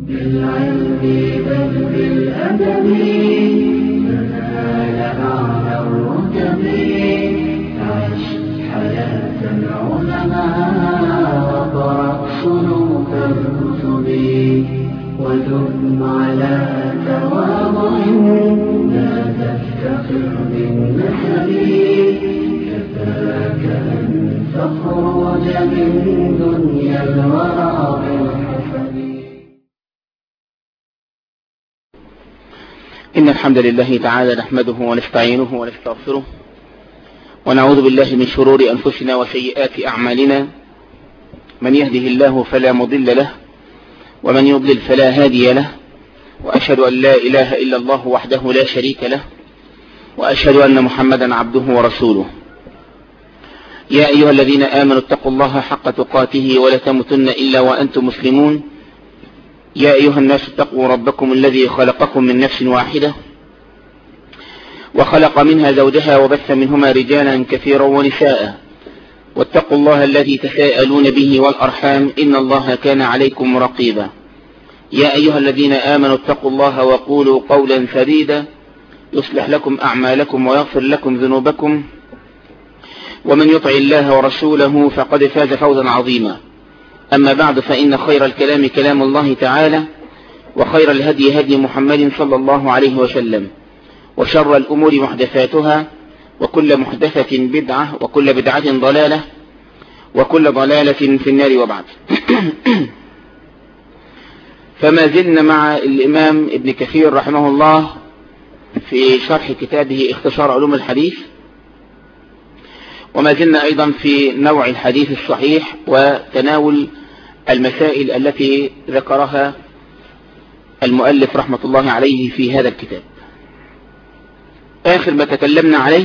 بالعلم بل بالأدب تنال أعلى الرتب. عش حياة العلماء وقرأ صنوف الكتب ودم على تواضع لا تفتخر بالنسب. كفاك أن تخرج من دنيا الورى بالحسب. إن الحمد لله تعالى نحمده ونستعينه ونستغفره ونعوذ بالله من شرور أنفسنا وسيئات أعمالنا. من يهده الله فلا مضل له ومن يضلل فلا هادي له، وأشهد أن لا إله إلا الله وحده لا شريك له، وأشهد أن محمدا عبده ورسوله. يا أيها الذين آمنوا اتقوا الله حق تقاته ولا تموتن إلا وأنتم مسلمون. يا أيها الناس اتقوا ربكم الذي خلقكم من نفس واحدة وخلق منها زوجها وبث منهما رجالا كثيرا ونساء، واتقوا الله الذي تساءلون به والأرحام إن الله كان عليكم رقيبا. يا أيها الذين آمنوا اتقوا الله وقولوا قولا سديدا يصلح لكم أعمالكم ويغفر لكم ذنوبكم، ومن يطع الله ورسوله فقد فاز فوزا عظيما. أما بعد، فإن خير الكلام كلام الله تعالى، وخير الهدي هدي محمد صلى الله عليه وسلم، وشر الأمور محدثاتها، وكل محدثة بدعة، وكل بدعة ضلالة، وكل ضلالة في النار. وبعد فما زلنا مع الإمام ابن كثير رحمه الله في شرح كتابه اختصار علوم الحديث، وما زلنا أيضا في نوع الحديث الصحيح وتناول المسائل التي ذكرها المؤلف رحمة الله عليه في هذا الكتاب. آخر ما تكلمنا عليه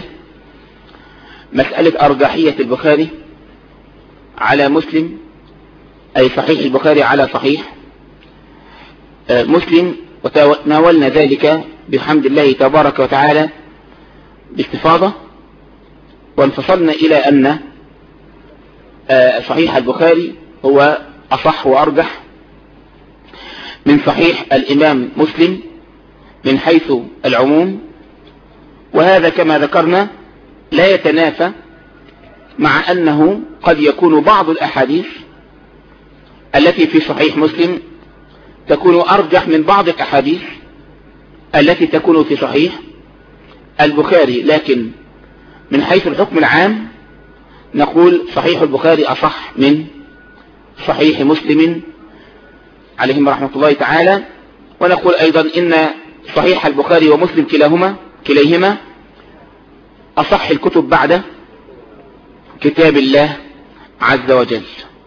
مسألة أرجحية البخاري على مسلم، أي صحيح البخاري على صحيح مسلم، وتناولنا ذلك بحمد الله تبارك وتعالى باستفاضة، وانفصلنا إلى أن صحيح البخاري هو أصح وأرجح من صحيح الإمام مسلم من حيث العموم، وهذا كما ذكرنا لا يتنافى مع أنه قد يكون بعض الأحاديث التي في صحيح مسلم تكون أرجح من بعض الأحاديث التي تكون في صحيح البخاري، لكن من حيث الحكم العام نقول صحيح البخاري أصح من صحيح مسلم عليهم رحمة الله تعالى. ونقول أيضا إن صحيح البخاري ومسلم كليهما أصح الكتب بعد كتاب الله عز وجل.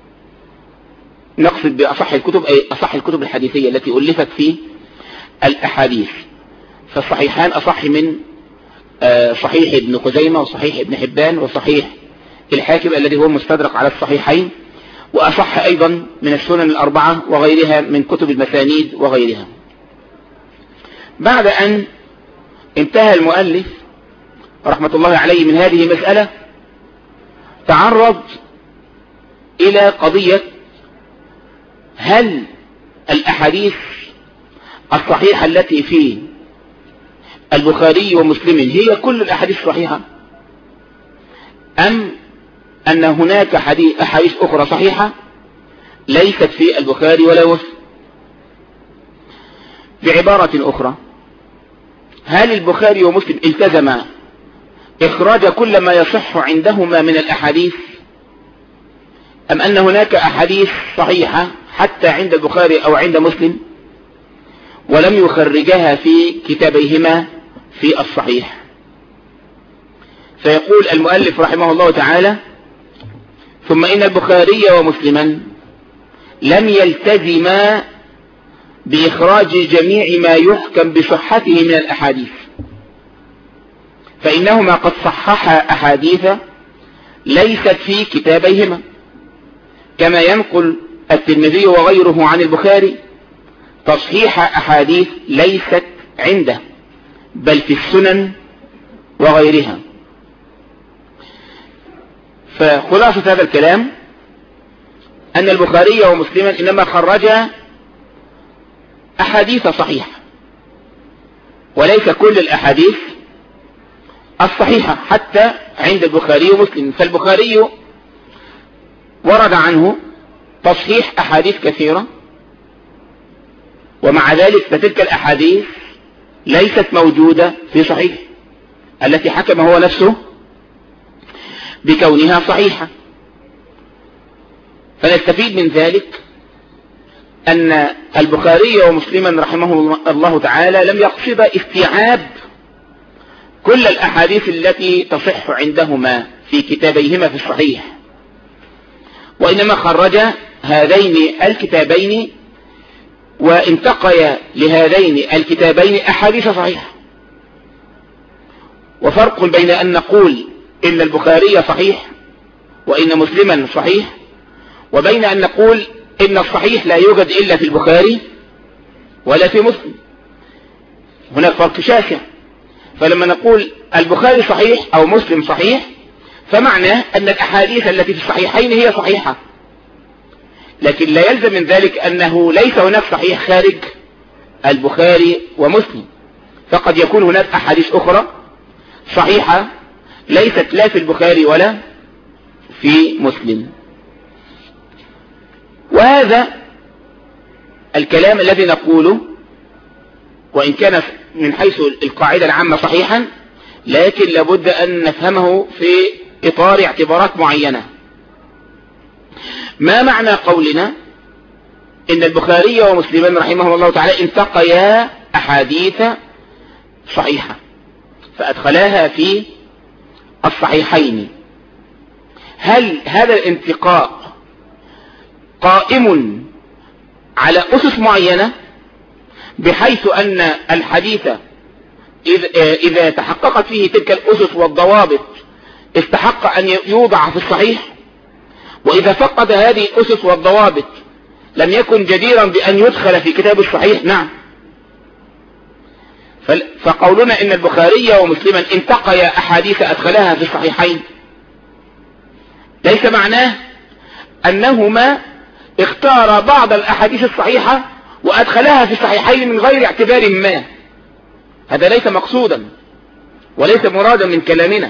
نقصد بأصح الكتب أي أصح الكتب الحديثية التي ألفت في الأحاديث، فالصحيحان أصح من صحيح ابن خزيمة وصحيح ابن حبان وصحيح الحاكم الذي هو مستدرك على الصحيحين، وأصح أيضا من السنن الأربعة وغيرها من كتب المسانيد وغيرها. بعد أن انتهى المؤلف رحمة الله عليه من هذه المسألة، تعرض إلى قضية هل الأحاديث الصحيحة التي في البخاري ومسلم هي كل الأحاديث صحيحة، أم أن هناك أحاديث أخرى صحيحة ليست في البخاري ولا مسلم. بعبارة أخرى، هل البخاري ومسلم التزم إخراج كل ما يصح عندهما من الأحاديث، أم أن هناك أحاديث صحيحة حتى عند البخاري أو عند مسلم ولم يخرجها في كتابيهما في الصحيح؟ فيقول المؤلف رحمه الله تعالى: ثم إن البخاري ومسلما لم يلتزما بإخراج جميع ما يحكم بصحته من الأحاديث، فإنهما قد صححا أحاديث ليست في كتابيهما، كما ينقل الترمذي وغيره عن البخاري تصحيح أحاديث ليست عنده بل في السنن وغيرها. فخلاصة هذا الكلام أن البخاري ومسلما إنما خرجا أحاديث صحيحة، وليس كل الأحاديث الصحيحة حتى عند البخاري ومسلم. فالبخاري ورد عنه تصحيح أحاديث كثيرة، ومع ذلك فتلك الأحاديث ليست موجودة في صحيح التي حكم هو نفسه بكونها صحيحة. فنستفيد من ذلك أن البخاري ومسلما رحمه الله تعالى لم يقصد استيعاب كل الأحاديث التي تصح عندهما في كتابيهما في الصحيح، وإنما خرج هذين الكتابين وانتقي لهذين الكتابين أحاديث صحيحة. وفرق بين أن نقول إن البخاري صحيح وإن مسلما صحيح، وبين أن نقول إن الصحيح لا يوجد إلا في البخاري ولا في مسلم. هناك فرق شاسع. فلما نقول البخاري صحيح أو مسلم صحيح فمعناه أن الأحاديث التي في الصحيحين هي صحيحة، لكن لا يلزم من ذلك أنه ليس هناك صحيح خارج البخاري ومسلم، فقد يكون هناك أحاديث أخرى صحيحة ليست لا في البخاري ولا في مسلم. وهذا الكلام الذي نقوله وإن كان من حيث القاعدة العامة صحيحا، لكن لابد أن نفهمه في إطار اعتبارات معينة. ما معنى قولنا إن البخاري ومسلما رحمه الله تعالى انتقيا أحاديث صحيحة فأدخلاها في الصحيحين؟ هل هذا الانتقاء قائم على أسس معينة بحيث أن الحديث إذا تحققت فيه تلك الأسس والضوابط استحق أن يوضع في الصحيح، وإذا فقد هذه الأسس والضوابط لم يكن جديرا بأن يدخل في كتاب الصحيح؟ نعم. فقولنا إن البخاري ومسلما انتقيا أحاديث أدخلها في الصحيحين ليس معناه أنهما اختار بعض الأحاديث الصحيحة وأدخلها في الصحيحين من غير اعتبار ما. هذا ليس مقصودا وليس مرادا من كلامنا،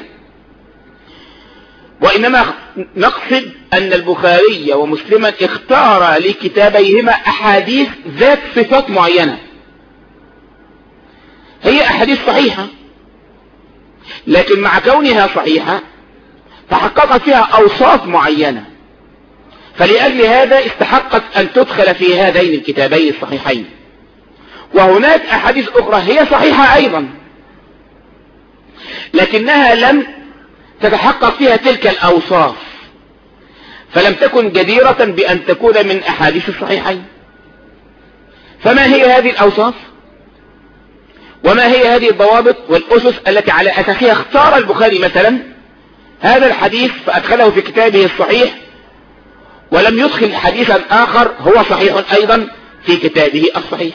وإنما نقصد أن البخاري ومسلما اختار لكتابيهما أحاديث ذات صفات معينة، هي أحاديث صحيحة، لكن مع كونها صحيحة تحققت فيها أوصاف معينة، فلأجل هذا استحقت أن تدخل في هذين الكتابين الصحيحين. وهناك أحاديث أخرى هي صحيحة أيضا لكنها لم تتحقق فيها تلك الأوصاف، فلم تكن جديرة بأن تكون من أحاديث الصحيحين. فما هي هذه الأوصاف وما هي هذه الضوابط والأسس التي على أساسها اختار البخاري مثلا هذا الحديث فأدخله في كتابه الصحيح، ولم يدخل حديثا آخر هو صحيح أيضا في كتابه الصحيح؟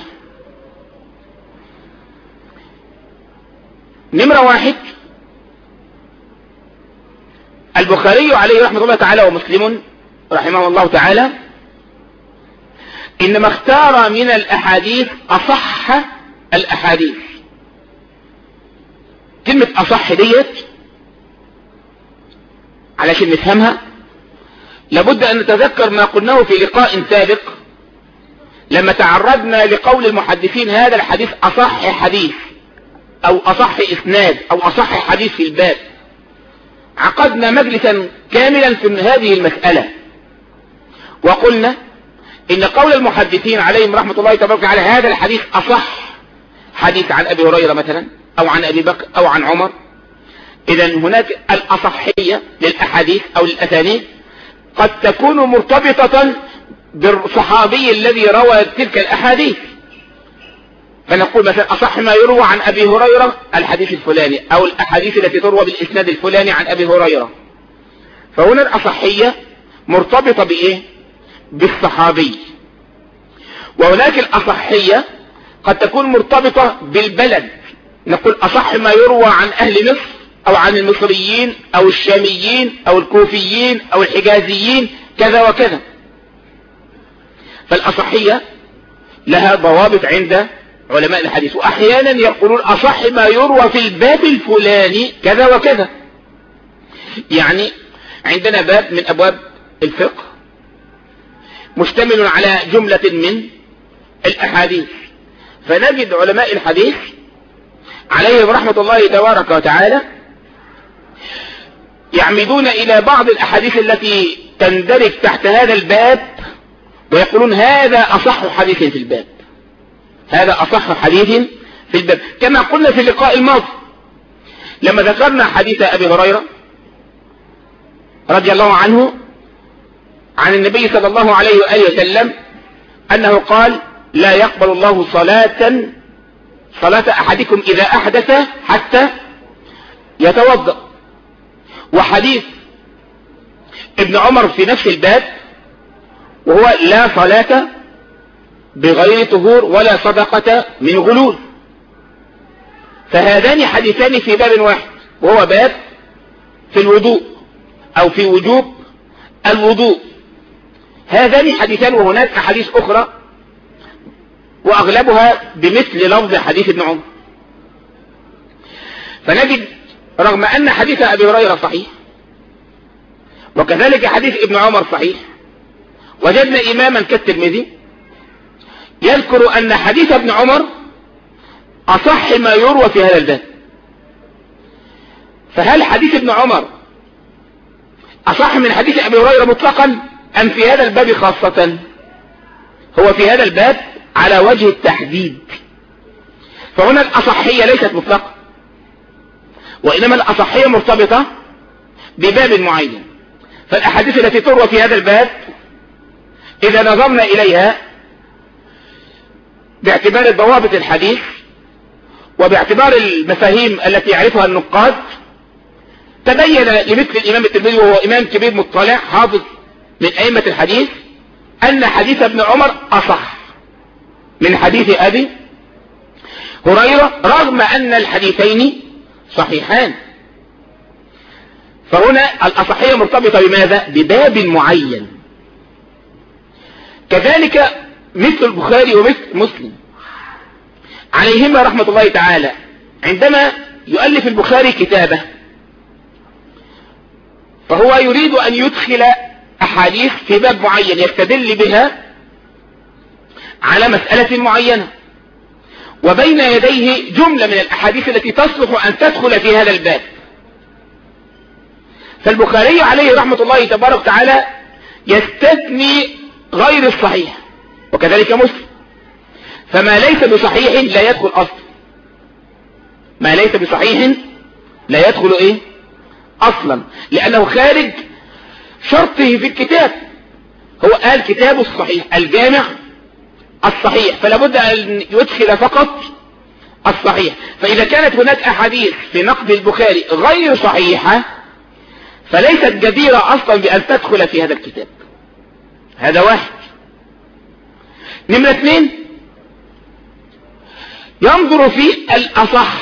نمرة واحد، البخاري عليه رحمة الله تعالى ومسلم رحمه الله تعالى إنما اختار من الأحاديث أصح الأحاديث. كلمة أصح ديت علشان نفهمها لابد أن نتذكر ما قلناه في لقاء سابق لما تعرضنا لقول المحدثين هذا الحديث أصح حديث أو أصح إسناد أو أصح حديث في الباب. عقدنا مجلسا كاملا في هذه المسألة وقلنا إن قول المحدثين عليهم رحمة الله تبارك وتعالى هذا الحديث أصح حديث عن أبي هريرة مثلا أو عن أبي بكر أو عن عمر، إذن هناك الأصحية للأحاديث أو للأسانيد قد تكون مرتبطة بالصحابي الذي روى تلك الأحاديث، فنقول مثلا أصح ما يروى عن أبي هريرة الحديث الفلاني أو الأحاديث التي تروى بالإسناد الفلاني عن أبي هريرة. فهنا الأصحية مرتبطة بإيه؟ بالصحابي. وهناك الأصحية قد تكون مرتبطة بالبلد، نقول أصح ما يروى عن أهل مصر أو عن المصريين أو الشاميين أو الكوفيين أو الحجازيين كذا وكذا. فالأصحية لها ضوابط عند علماء الحديث، وأحيانا يقولون أصح ما يروى في الباب الفلاني كذا وكذا. يعني عندنا باب من أبواب الفقه مشتمل على جملة من الأحاديث، فنجد علماء الحديث عليهم رحمة الله تبارك وتعالى يعمدون إلى بعض الأحاديث التي تندرج تحت هذا الباب ويقولون هذا أصح حديث في الباب، هذا أصح حديث في الباب، كما قلنا في اللقاء الماضي لما ذكرنا حديث أبي هريرة رضي الله عنه عن النبي صلى الله عليه وآله وسلم أنه قال لا يقبل الله صلاة أحدكم إذا أحدث حتى يتوضأ. وحديث ابن عمر في نفس الباب وهو لا صلاة بغير طهور ولا صدقة من غلول. فهذان حديثان في باب واحد وهو باب في الوضوء أو في وجوب الوضوء. هذان حديثان وهناك أحاديث أخرى وأغلبها بمثل لفظ حديث ابن عمر. فنجد رغم أن حديث أبي هريرة صحيح وكذلك حديث ابن عمر صحيح، وجدنا إماما كالترمذي يذكر أن حديث ابن عمر أصح ما يروى في هذا الباب. فهل حديث ابن عمر أصح من حديث أبي هريرة مطلقا أم في هذا الباب خاصة؟ هو في هذا الباب على وجه التحديد، فهنا الأصحية ليست مطلقة وإنما الأصحية مرتبطة بباب معين. فالأحاديث التي تروى في هذا الباب إذا نظرنا إليها باعتبار ضوابط الحديث وباعتبار المفاهيم التي يعرفها النقاد تبين لمثل الإمام الترمذي وهو إمام كبير مطلع حافظ من أئمة الحديث أن حديث ابن عمر أصح من حديث أبي هريرة رغم أن الحديثين صحيحان. فهنا الأصحية مرتبطة بماذا؟ بباب معين. كذلك مثل البخاري ومثل مسلم عليهما رحمة الله تعالى عندما يؤلف البخاري كتابه فهو يريد أن يدخل أحاديث في باب معين يستدل بها على مسألة معينة، وبين يديه جملة من الأحاديث التي تصلح أن تدخل في هذا الباب. فالبخاري عليه رحمة الله تبارك وتعالى يستثني غير الصحيح وكذلك مسلم، فما ليس بصحيح لا يدخل أصلا، ما ليس بصحيح لا يدخل إيه أصلا، لأنه خارج شرطه في الكتاب. هو قال كتاب الصحيح الجامع الصحيح، فلا بد أن يدخل فقط الصحيح. فإذا كانت هناك أحاديث في نقد البخاري غير صحيحة فليست جديرة أصلا بأن تدخل في هذا الكتاب. هذا واحد. نمرة 2 ينظر في الأصح.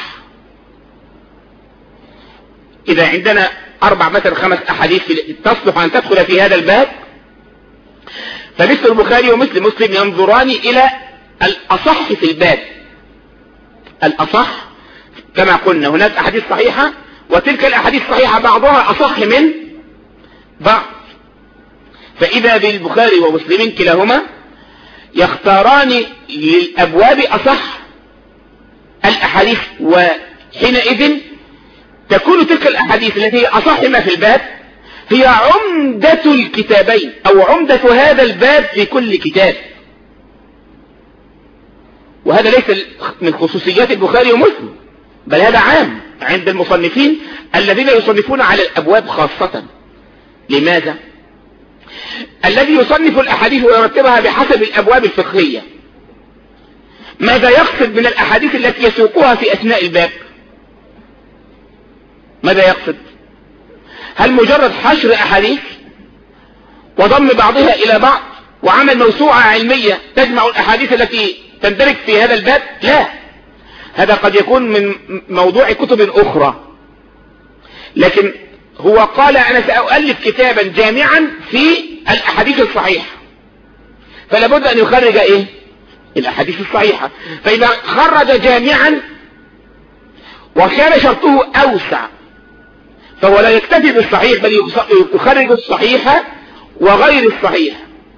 إذا عندنا 4 مثلا 5 أحاديث تصلح أن تدخل في هذا الباب فمثل البخاري ومثل مسلم ينظران إلى الأصح في الباب. الأصح كما قلنا هناك أحاديث صحيحة وتلك الأحاديث صحيحة بعضها أصح من بعض. فإذا بالبخاري ومسلم كلاهما يختاران للأبواب أصح الأحاديث، وحينئذ تكون تلك الأحاديث التي هي أصح ما في الباب هي عمدة الكتابين أو عمدة هذا الباب في كل كتاب. وهذا ليس من خصوصيات البخاري ومسلم، بل هذا عام عند المصنفين الذين يصنفون على الأبواب خاصة. لماذا؟ الذي يصنف الأحاديث ويرتبها بحسب الأبواب الفقهية ماذا يقصد من الأحاديث التي يسوقها في أثناء الباب؟ ماذا يقصد؟ هل مجرد حشر أحاديث وضم بعضها إلى بعض وعمل موسوعة علمية تجمع الأحاديث التي تندرج في هذا الباب؟ لا، هذا قد يكون من موضوع كتب أخرى. لكن هو قال أنا سأؤلف كتابا جامعا في الأحاديث الصحيحة، فلا بد أن يخرج إيه؟ الأحاديث الصحيحة. فإذا خرج جامعا وكان شرطه أوسع فهو لا يكتفي بالصحيح بل يخرج الصحيح وغير الصحيح.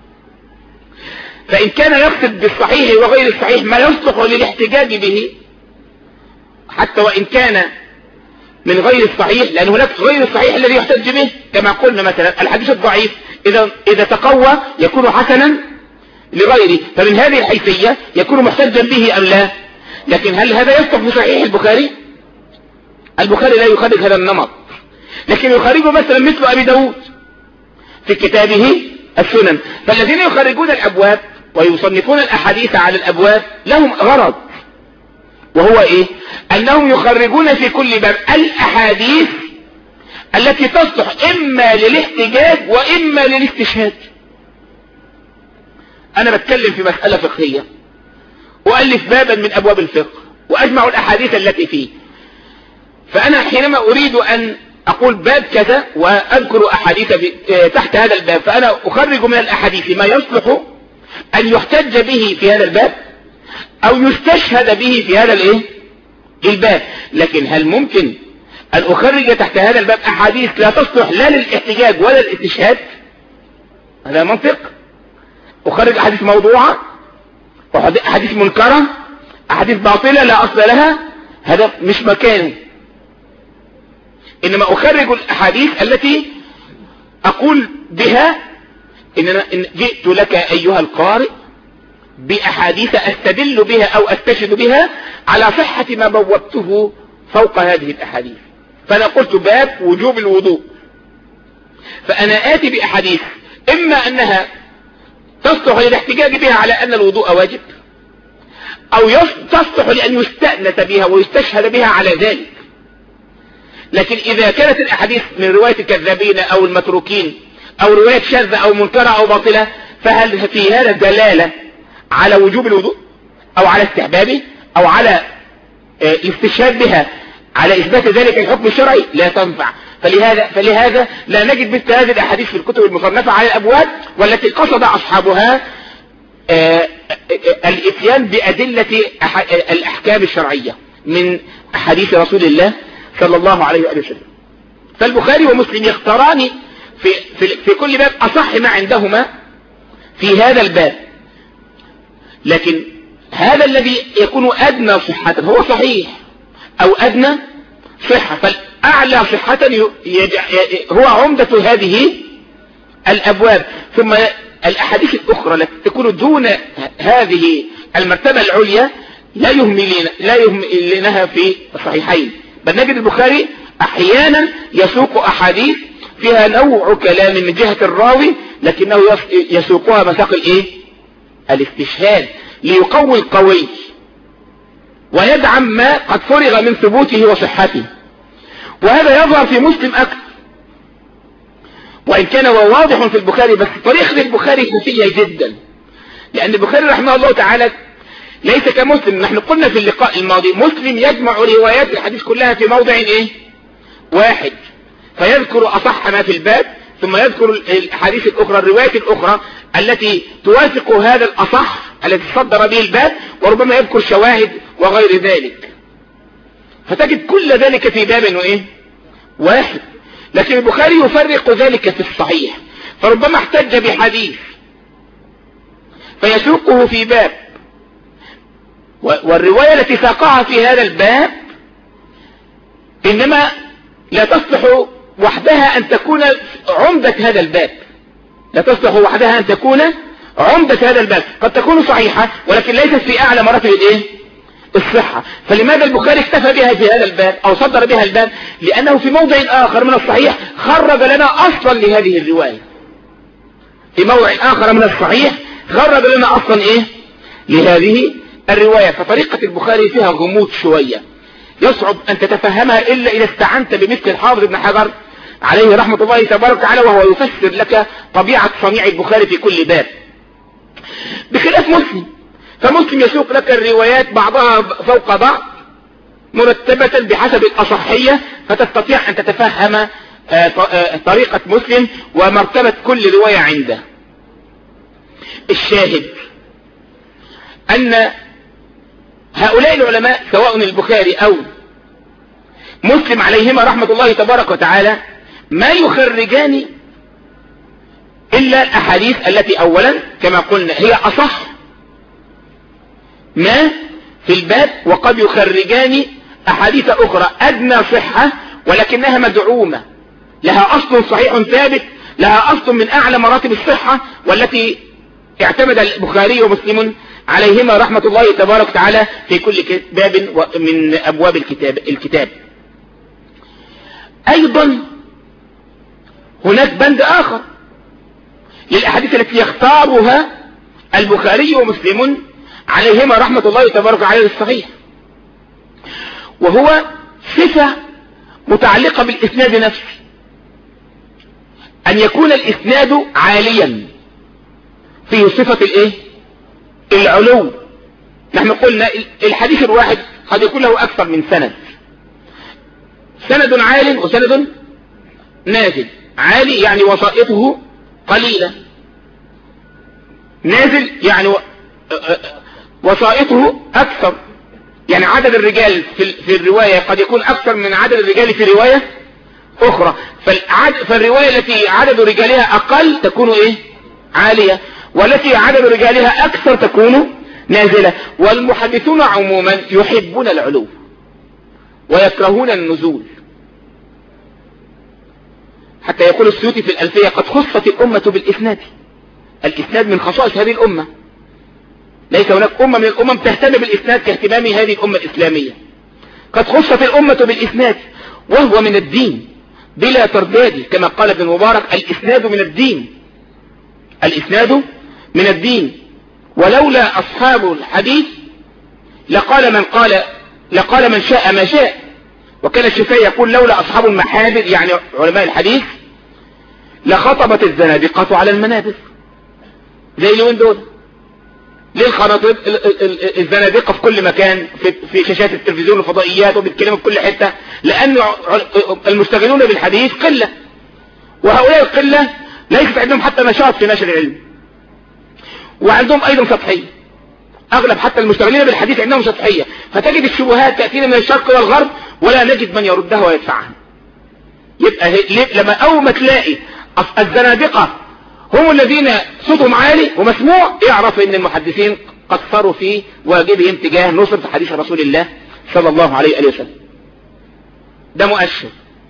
فإن كان يقصد بالصحيح وغير الصحيح ما يصلح للاحتجاج به حتى وإن كان من غير الصحيح، لأن هناك غير الصحيح الذي يحتج به كما قلنا مثلا الحديث الضعيف إذا تقوى يكون حسنا لغيره، فمن هذه الحيثية يكون محتجا به أم لا. لكن هل هذا يصلح في صحيح البخاري؟ البخاري لا يخرج هذا النمط، لكن يخرجه مثلا مثل أبي داود في كتابه السنن. فالذين يخرجون الأبواب ويصنفون الأحاديث على الأبواب لهم غرض، وهو إيه؟ أنهم يخرجون في كل باب الأحاديث التي تصلح إما للاحتجاج وإما للاستشهاد. أنا بتكلم في مسألة فقهية وألف بابا من أبواب الفقه وأجمع الأحاديث التي فيه، فأنا حينما أريد أن أقول باب كذا وأذكر أحاديث تحت هذا الباب، فأنا أخرج من الأحاديث ما يصلح أن يحتج به في هذا الباب أو يستشهد به في هذا الباب. لكن هل ممكن أن أخرج تحت هذا الباب أحاديث لا تصلح لا للاحتجاج ولا للاستشهاد؟ هذا منطق. أخرج أحاديث موضوعة، أحاديث منكرة، أحاديث باطلة لا أصل لها، هذا مش مكانه. إنما أخرج الأحاديث التي أقول بها إن جئت لك أيها القارئ بأحاديث أستدل بها أو أستشهد بها على صحة ما بوبته فوق هذه الأحاديث. فأنا قلت باب وجوب الوضوء، فأنا آتي بأحاديث إما أنها تصلح للاحتجاج بها على أن الوضوء واجب، أو تصلح لأن يستأنس بها ويستشهد بها على ذلك. لكن إذا كانت الأحاديث من رواية الكذابين أو المتروكين أو رواية شاذة أو منكرة أو باطلة، فهل في هذا دلالة على وجوب الوضوء أو على استحبابه أو على الاستشهاد بها على إثبات ذلك الحكم الشرعي؟ لا تنفع. فلهذا لا نجد مثل هذه الأحاديث في الكتب المصنفة على الأبواب، والتي قصد أصحابها الإتيان بأدلة الأحكام الشرعية من أحاديث رسول الله صلى الله عليه وآله وسلم. فالبخاري ومسلم يختاران في كل باب أصح ما عندهما في هذا الباب، لكن هذا الذي يكون أدنى صحة هو صحيح أو أدنى صحة، فالأعلى صحة هو عمدة هذه الأبواب. ثم الأحاديث الأخرى التي تكون دون هذه المرتبة العليا لا يهملنها في الصحيحين، بل نجد البخاري أحيانا يسوق أحاديث فيها نوع كلام من جهة الراوي، لكنه يسوقها مساق الاستشهاد ليقوي القوي ويدعم ما قد فرغ من ثبوته وصحته. وهذا يظهر في مسلم أكثر، وإن كان هو واضح في البخاري، بس طريقة البخاري خفية جدا، لأن البخاري رحمه الله تعالى ليس كمسلم. نحن قلنا في اللقاء الماضي مسلم يجمع روايات الحديث كلها في موضع واحد، فيذكر أصح ما في الباب ثم يذكر الحديث الأخرى الروايات الأخرى التي توافق هذا الأصح الذي صدر به الباب، وربما يذكر شواهد وغير ذلك، فتجد كل ذلك في باب واحد. لكن البخاري يفرق ذلك في الصحيح، فربما احتج بحديث فيسوقه في باب، والرواية التي ساقها في هذا الباب إنما لا تصلح وحدها أن تكون عمدة هذا الباب، لا تصلح وحدها أن تكون عمدة هذا الباب، قد تكون صحيحة ولكن ليست في أعلى مراتب الصحة. فلماذا البخاري اكتفى بها في هذا الباب أو صدر بها الباب؟ لأنه في موضع آخر من الصحيح خرج لنا أصلا لهذه الرواية، في موضع آخر من الصحيح خرج لنا أصلا لهذه الرواية. فطريقة البخاري فيها غموض شوية، يصعب أن تتفهمها إلا إذا استعنت بمثل الحافظ ابن حجر عليه رحمة الله تبارك وتعالى، وهو يفسر لك طبيعة صنيع البخاري في كل باب، بخلاف مسلم. فمسلم يسوق لك الروايات بعضها فوق بعض مرتبة بحسب الأصحية، فتستطيع أن تتفهم طريقة مسلم ومرتبة كل رواية عنده. الشاهد أن هؤلاء العلماء سواء البخاري أو مسلم عليهما رحمة الله تبارك وتعالى ما يخرجان إلا الأحاديث التي أولا كما قلنا هي أصح ما في الباب، وقد يخرجان أحاديث أخرى أدنى صحة ولكنها مدعومة، لها أصل صحيح ثابت، لها أصل من أعلى مراتب الصحة، والتي اعتمد البخاري ومسلم عليهما رحمة الله تبارك وتعالى في كل باب من أبواب الكتاب. أيضا هناك بند آخر للأحاديث التي يختارها البخاري ومسلم عليهما رحمة الله تبارك وتعالى للصحيح، وهو صفة متعلقة بالإسناد نفسه، أن يكون الإسناد عاليا فيه صفة العلو. نحن قلنا الحديث الواحد قد يكون له أكثر من سند عال وسند نازل. عالي يعني وسائطه قليلة، نازل يعني وسائطه أكثر، يعني عدد الرجال في الرواية قد يكون أكثر من عدد الرجال في رواية أخرى، فالرواية التي عدد رجالها أقل تكون عالية، والتي عدد رجالها أكثر تكون نازلة. والمحدثون عموما يحبون العلو ويكرهون النزول، حتى يقول السيوطي في الألفية قد خصت الأمة بالإسناد. الإسناد من خصائص هذه الأمة، ليس هناك أمة من الأمم تهتم بالإسناد كاهتمام هذه الأمة الإسلامية. قد خصت الأمة بالإسناد وهو من الدين بلا ترداد، كما قال ابن المبارك الإسناد من الدين، الإسناد من الدين، ولولا أصحاب الحديث لقال من شاء ما شاء. وكان الشافعي يقول لولا أصحاب المحابر، يعني علماء الحديث، لخطبت الزنادقة على المنابر. زي اليومين دول ليه الخناطير الزنادقة في كل مكان، في شاشات التلفزيون والفضائيات وبيتكلموا في كل حتة، لأن المشتغلون بالحديث قلة، وهؤلاء القلة ليست عندهم حتى نشاط في نشر العلم، وعندهم أيضا سطحية. أغلب حتى المشتغلين بالحديث عندهم سطحية، فتجد الشبهات تأتينا من الشرق والغرب ولا نجد من يردها ويدفعها. يبقى لما أول ما تلاقي الزنادقة هم الذين صوتهم عالي ومسموع، اعرف ان المحدثين قصروا في واجبهم تجاه نصرة حديث رسول الله صلى الله عليه وسلم. ده مؤشر.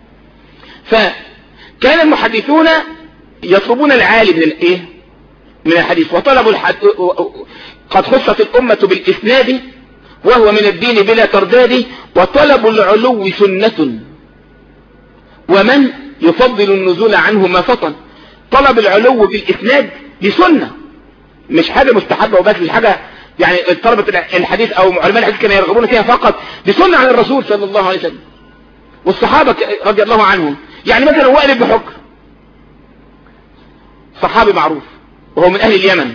فكان المحدثون يطلبون العالي من الحديث، وطلبوا قد خصت الأمة بالإسناد وهو من الدين بلا ترداد، وطلب العلو سنة ومن يفضل النزول عنه ما فطن. طلب العلو بالإسناد بسنة، مش حاجة مستحبة وبس، مش حاجة يعني طلبة الحديث أو علماء الحديث كانوا يرغبون فيها فقط، بسنة عن الرسول صلى الله عليه وسلم والصحابة رضي الله عنهم. يعني مثلا وائل بن حجر صحابي معروف وهو من أهل اليمن،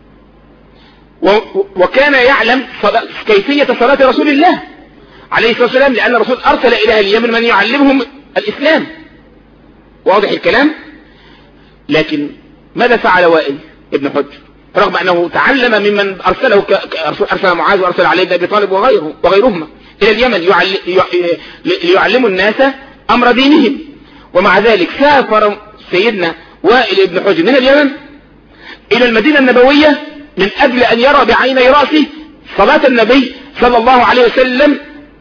وكان يعلم كيفية صلاة رسول الله عليه الصلاة والسلام، لأن الرسول أرسل إلى أهل اليمن من يعلمهم الإسلام. واضح الكلام؟ لكن ماذا فعل وائل ابن حجر رغم أنه تعلم ممن أرسله أرسل معاذ وأرسل علي بن أبي طالب وغيرهما إلى اليمن ليعلموا الناس أمر دينهم، ومع ذلك سافر سيدنا وائل ابن حجر من اليمن إلى المدينة النبوية من أجل أن يرى بعيني رأسه صلاة النبي صلى الله عليه وسلم.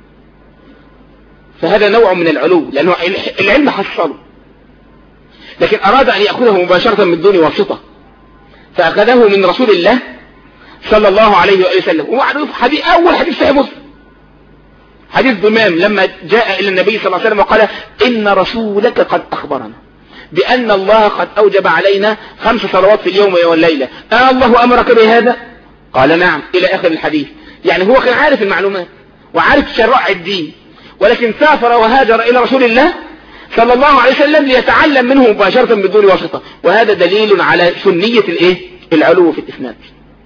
فهذا نوع من العلو، لأنه العلم حصله، لكن أراد أن يأخذه مباشرة من دون واسطة، فأخذه من رسول الله صلى الله عليه وسلم. ومعروف أول حديث صحيح مسلم، حديث ذمام لما جاء إلى النبي صلى الله عليه وسلم وقال إن رسولك قد أخبرنا بأن الله قد أوجب علينا 5 صلوات في اليوم والليلة، الله أمرك بهذا؟ قال نعم، إلى آخر الحديث. يعني هو كان عارف المعلومات وعارف شرائع الدين، ولكن سافر وهاجر إلى رسول الله صلى الله عليه وسلم ليتعلم منه مباشرة بدون واسطة، وهذا دليل على سنية العلو في الإسناد.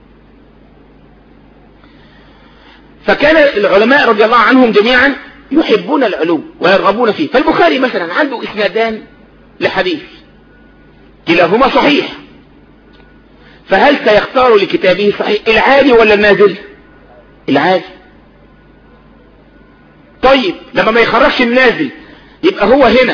فكان العلماء رضي الله عنهم جميعا يحبون العلو ويرغبون فيه. فالبخاري مثلا عنده إسنادان لحديث كلاهما صحيح، فهل سيختار لكتابه صحيح العالي ولا النازل؟ العالي. طيب لما ما يخرجش النازل يبقى هو هنا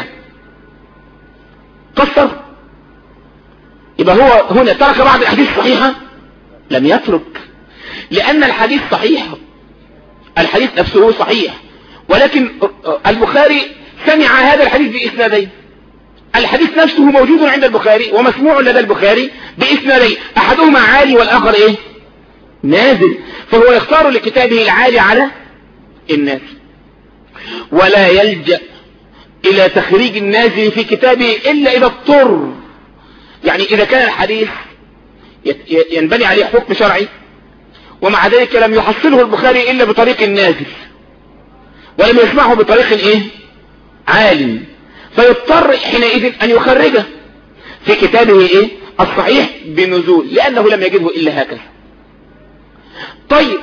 قصر، يبقى هو هنا ترك بعض الاحاديث الصحيحة؟ لم يترك، لان الحديث صحيح، الحديث نفسه صحيح، ولكن البخاري سمع هذا الحديث بإسنادين. الحديث نفسه موجود عند البخاري ومسموع لدى البخاري بإسنادين، احدهما عالي والاخر ايه؟ نازل. فهو يختار لكتابه العالي على النازل، ولا يلجأ الى تخريج النازل في كتابه الا اذا اضطر. يعني اذا كان الحديث ينبني عليه حكم شرعي ومع ذلك لم يحصله البخاري الا بطريق النازل ولم يسمعه بطريق ايه؟ عالي، فيضطر حينئذ ان يخرجه في كتابه ايه؟ الصحيح بنزول، لانه لم يجده الا هكذا. طيب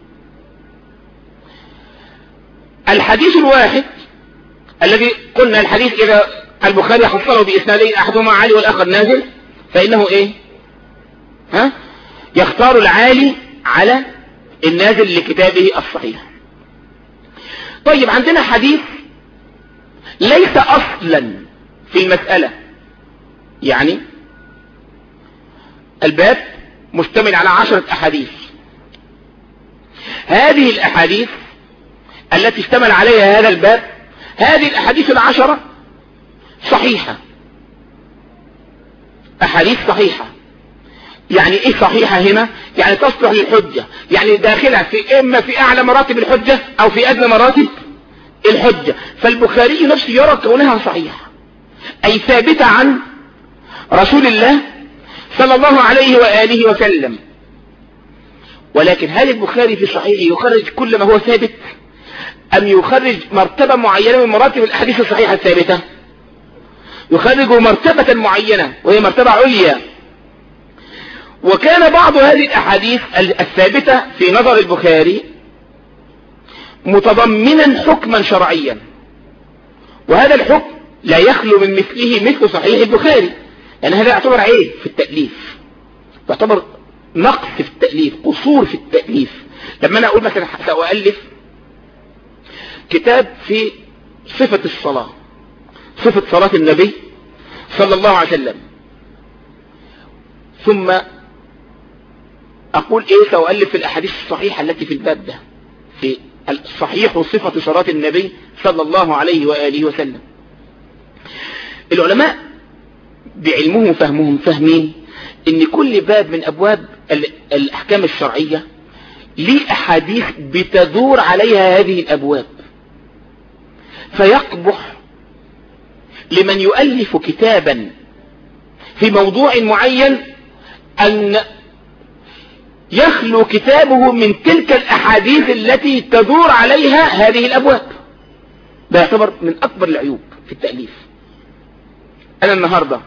الحديث الواحد الذي قلنا الحديث اذا البخاري حصله باسنادين احدهما عالي والاخر نازل فانه ايه؟ يختار العالي على النازل لكتابه الصحيح. طيب عندنا حديث ليس اصلا في المسألة، يعني الباب مشتمل على 10 احاديث، هذه الاحاديث التي اشتمل عليها هذا الباب، هذه الاحاديث 10 صحيحة، احاديث صحيحة. يعني ايه صحيحة هنا؟ يعني تصلح للحجة، يعني داخلة في اما في اعلى مراتب الحجة او في ادنى مراتب الحجة. فالبخاري نفسه يرى كونها صحيحة، اي ثابتة عن رسول الله صلى الله عليه وآله وسلم. ولكن هل البخاري في صحيحه يخرج كل ما هو ثابت ام يخرج مرتبة معينة من مراتب الاحاديث الصحيحة الثابتة؟ يخرج مرتبة معينة وهي مرتبة عليا. وكان بعض هذه الاحاديث الثابتة في نظر البخاري متضمنا حكما شرعيا، وهذا الحكم لا يخلو من مثله مثل صحيح البخاري، لأن هذا يعتبر عيب في التأليف، يعتبر نقص في التأليف، قصور في التأليف. لما أنا أقول مثلا سأؤلف كتاب في صفة الصلاة، صفة صلاة النبي صلى الله عليه وسلم، ثم أقول إيه سأؤلف في الأحاديث الصحيحة التي في الباب ده، في الصحيح وصفة صلاة النبي صلى الله عليه وآله وسلم. العلماء بعلمهم وفهمهم فاهمين ان كل باب من ابواب الاحكام الشرعية ليه احاديث بتدور عليها هذه الابواب، فيقبح لمن يؤلف كتابا في موضوع معين ان يخلو كتابه من تلك الاحاديث التي تدور عليها هذه الابواب. ده يعتبر من اكبر العيوب في التأليف. انا النهاردة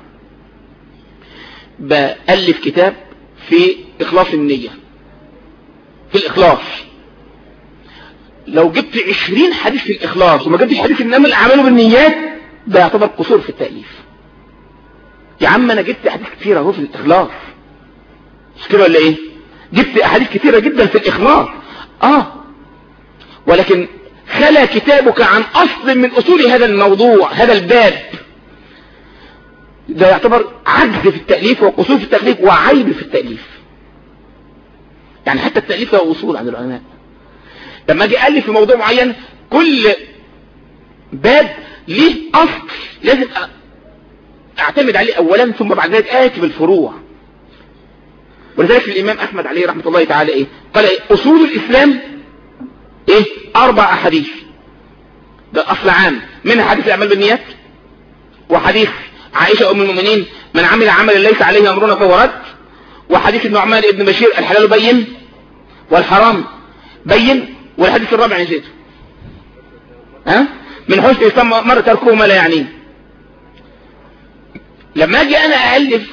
بألف كتاب في اخلاص النية، في الاخلاص. لو جبت 20 حديث في الاخلاص وما جبتش حديث انما الاعمال بالنيات، ده يعتبر قصور في التأليف. يا عم انا جبت احاديث كثيرة اهو في الاخلاص، مش كده ولا ايه؟ جبت احاديث كثيرة جدا في الاخلاص ولكن خلى كتابك عن اصل من اصول هذا الموضوع، هذا الباب. ده يعتبر عجز في التأليف وقصور في التأليف وعيب في التأليف. يعني حتى التأليف له اصول عند العلماء. لما اجي ألف في موضوع معين، كل باب ليه اصل لازم اعتمد عليه اولا، ثم بعد ذلك اتي بالفروع. ولذلك الامام احمد عليه رحمة الله تعالى ايه قال إيه؟ اصول الاسلام ايه 4 احاديث، ده اصل عام، منها حديث الاعمال بالنيات، وحديث عائشة ام المؤمنين من عمل عملا ليس عليه امرنا فهو رد، وحديث النعمان ابن بشير الحلال بين والحرام بين، والحديث الرابع نسيته من حسن الاسلام مرة تركه ما لا يعنيه. لما اجي انا أألف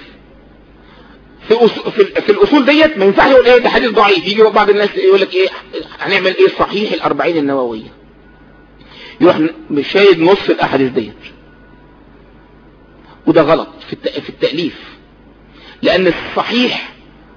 في الاصول ديت، ما ينفعش يقول ايه ده حديث ضعيف. يجي بعض الناس يقول لك ايه هنعمل ايه صحيح ال40 النووية، يروح مش شايد نص الاحاديث ديت. وده غلط في التأليف، لان الصحيح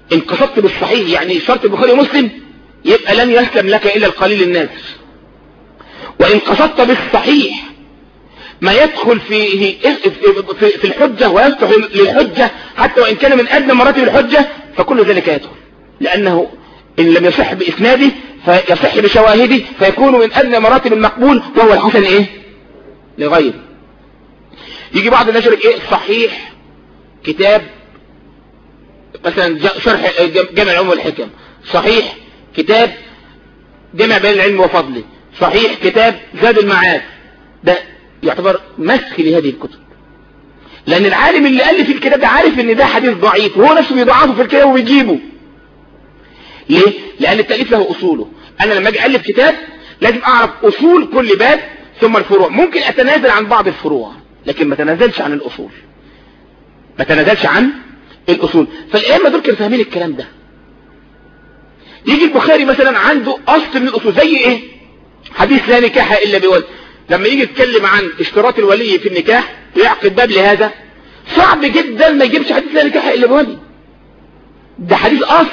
إن قصدت بالصحيح يعني شرط البخاري ومسلم يبقى لن يسلم لك إلا القليل الناس. وإن قصدت بالصحيح ما يدخل في الحجة ويفتح للحجة حتى وإن كان من أدنى مراتب الحجة فكل ذلك يدخل، لأنه إن لم يصح بإسناده فيصح بشواهده فيكون من أدنى مراتب المقبول وهو الحسن إيه لغيره. يجي بعض الناس يقول إيه صحيح كتاب مثلا شرح جامع العلوم والحكم، صحيح كتاب جامع بين العلم وفضله، صحيح كتاب زاد المعاد، ده يعتبر مسخ لهذه الكتب، لأن العالم اللي ألف الكتاب ده عارف إن ده حديث ضعيف وهو نفسه بيضعفه في الكتاب وبيجيبه. ليه؟ لأن التأليف له أصوله. أنا لما أجي ألف كتاب لازم أعرف أصول كل باب ثم الفروع. ممكن أتنازل عن بعض الفروع لكن ما تنازلش عن الأصول، ما تنازلش عن الأصول. فالأئمة دول كانوا فاهمين الكلام ده. يجي البخاري مثلا عنده أصل من الأصول زي إيه؟ حديث لا نكاح إلا بولي. لما يجي يتكلم عن اشتراط الولي في النكاح ويعقد باب لهذا صعب جدا ما يجيبش حديث لا نكاح إلا بولي. ده حديث أصل.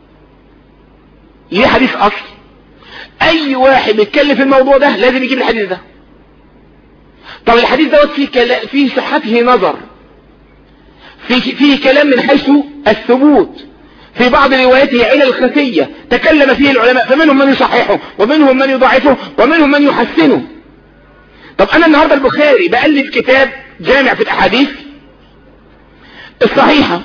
ليه حديث أصل؟ أي واحد بيتكلم في الموضوع ده لازم يجيب الحديث ده. طب الحديث دوت فيه صحته نظر، فيه كلام من حيث الثبوت، في بعض رواياته علل خفية تكلم فيه العلماء فمنهم من يصححه ومنهم من يضعفه ومنهم من يحسنه. طب أنا النهاردة البخاري بألف كتاب جامع في الأحاديث الصحيحة،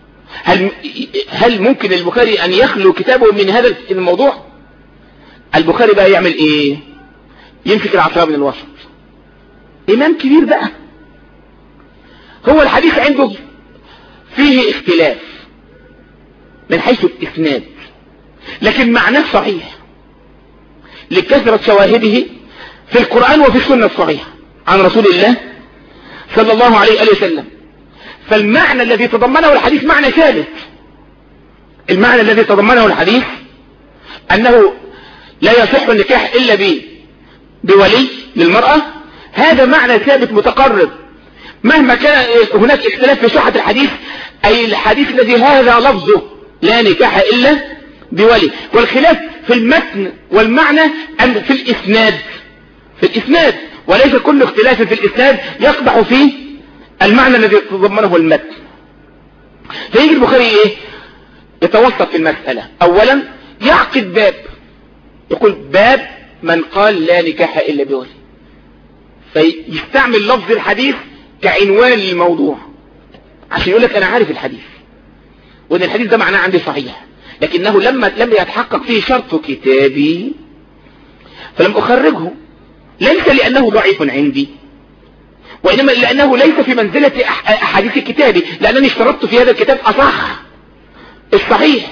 هل ممكن البخاري أن يخلو كتابه من هذا الموضوع؟ البخاري بقى يعمل إيه؟ يمسك العصا من الوسط. إمام كبير بقى، هو الحديث عنده فيه اختلاف من حيث الإسناد لكن معناه صحيح لكثرة شواهده في القرآن وفي السنة الصحيحة عن رسول الله صلى الله عليه وسلم. فالمعنى الذي تضمنه الحديث معنى ثابت. المعنى الذي تضمنه الحديث أنه لا يصح النكاح إلا بولي للمرأة، هذا معنى ثابت متقرب مهما كان هناك اختلاف في صحة الحديث، أي الحديث الذي هذا لفظه لا نكاح إلا بولي. والخلاف في المتن والمعنى أم في الإسناد وليس كل اختلاف في الإسناد يقبح فيه المعنى الذي تضمنه المتن. فيجي البخاري إيه؟ يتوسط في المسألة. أولا يعقد باب يقول باب من قال لا نكاح إلا بولي، فيستعمل لفظ الحديث كعنوان للموضوع عشان يقول لك أنا عارف الحديث وأن الحديث ده معناه عندي صحيح، لكنه لم يتحقق فيه شرط كتابي فلم أخرجه، ليس لأنه ضعيف عندي وإنما لأنه ليس في منزلة أحاديث كتابي، لأنني اشترطت في هذا الكتاب أصح الصحيح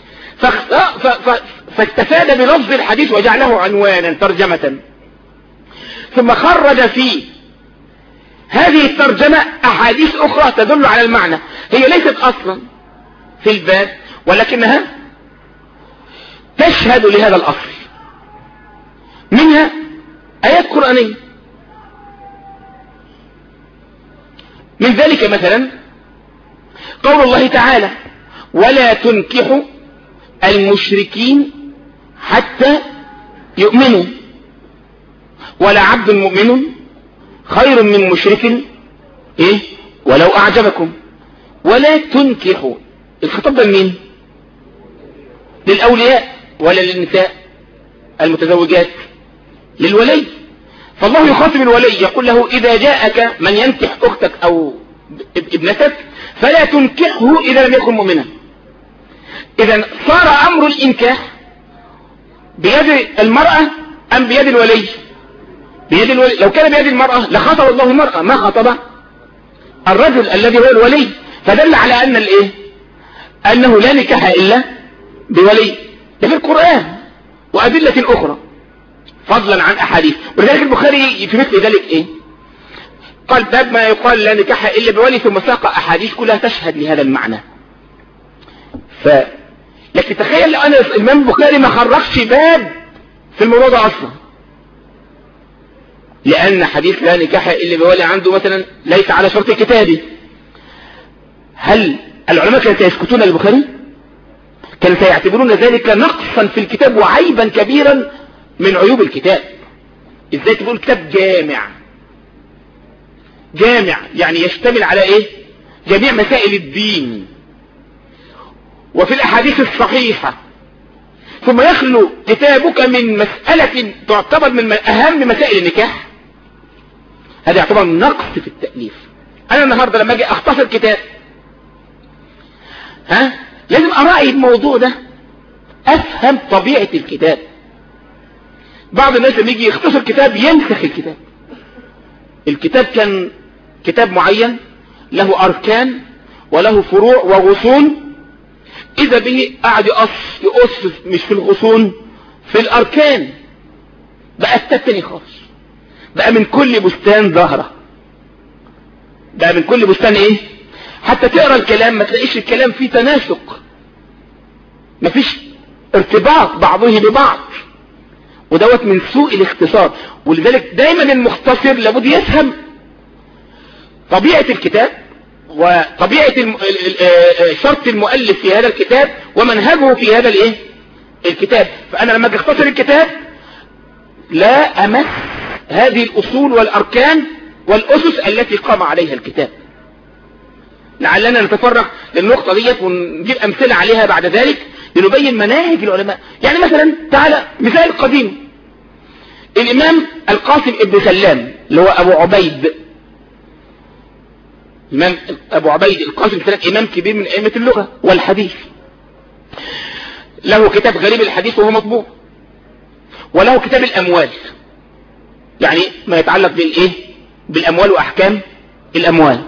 فاستفاد بلفظ الحديث وجعله عنوانا ترجمة، ثم خرج في هذه الترجمة أحاديث أخرى تدل على المعنى هي ليست أصلا في الباب ولكنها تشهد لهذا الأصل، منها آيات قرآنية. من ذلك مثلا قول الله تعالى ولا تنكحوا المشركين حتى يؤمنوا ولا عبد مؤمن خير من مشرك ولو أعجبكم. ولا تنكحوا، الخطاب ده لمين؟ للأولياء ولا للنساء المتزوجات؟ للولي. فالله يخاطب الولي يقول له إذا جاءك من ينكح أختك أو ابنتك فلا تنكحه إذا لم يكن مؤمنا. إذا صار أمر الإنكاح بيد المرأة أم بيد الولي؟ بيد الولي. لو كان بيد المرأة لخاطب الله المرأة، ما خاطب الرجل الذي هو الولي، فدل على أن أنه لا نكاح إلا بولي. ده في القرآن وأدلة أخرى فضلا عن أحاديث. ولذلك البخاري في مثل ذلك قال باب ما يقال لا نكاح إلا بولي ثم ساق أحاديث كلها تشهد لهذا المعنى. لكن تخيل لو أنا الإمام البخاري ما خرجش باب في الموضوع ده أصلا، لأن حديث لا نكاح إلا بولي عنده مثلا ليس على شرط كتابي، هل العلماء كانوا يسكتون البخاري؟ كانوا سيعتبرون ذلك نقصا في الكتاب وعيبا كبيرا من عيوب الكتاب. ازاي تقول كتاب جامع يعني يشتمل على ايه؟ جميع مسائل الدين وفي الاحاديث الصحيحة، ثم يخلو كتابك من مسألة تعتبر من اهم مسائل النكاح. هذا يعتبر نقص في التأليف. انا النهاردة لما اجي اختصر كتاب لازم اراعي الموضوع ده، افهم طبيعة الكتاب. بعض الناس لما يجي يختصر كتاب ينسخ الكتاب. الكتاب كان كتاب معين له اركان وله فروع وغصون، اذا به قاعد يقص مش في الغصون، في الاركان. بقى كتاب تاني خالص، بقى من كل بستان زهرة، بقى من كل بستان ايه؟ حتى تقرأ الكلام ما تلاقيش الكلام فيه تناسق، مفيش ارتباط بعضه ببعض، ودوت من سوء الاختصار. ولذلك دايما المختصر لابد يفهم طبيعة الكتاب وطبيعة شرط المؤلف في هذا الكتاب ومنهجه في هذا الايه الكتاب. فانا لما اجي اختصر الكتاب لا امس هذه الاصول والاركان والاسس التي قام عليها الكتاب. لعلنا نتفرق للنقطة ديت ونجيب امثلة عليها بعد ذلك لنبين مناهج العلماء. يعني مثلا تعالى مثال قديم، الامام القاسم ابن سلام اللي هو ابو عبيد، الامام ابو عبيد القاسم ابن سلام امام كبير من ائمة اللغة والحديث، له كتاب غريب الحديث وهو مطبوع، وله كتاب الاموال، يعني ما يتعلق بالايه بالاموال واحكام الاموال.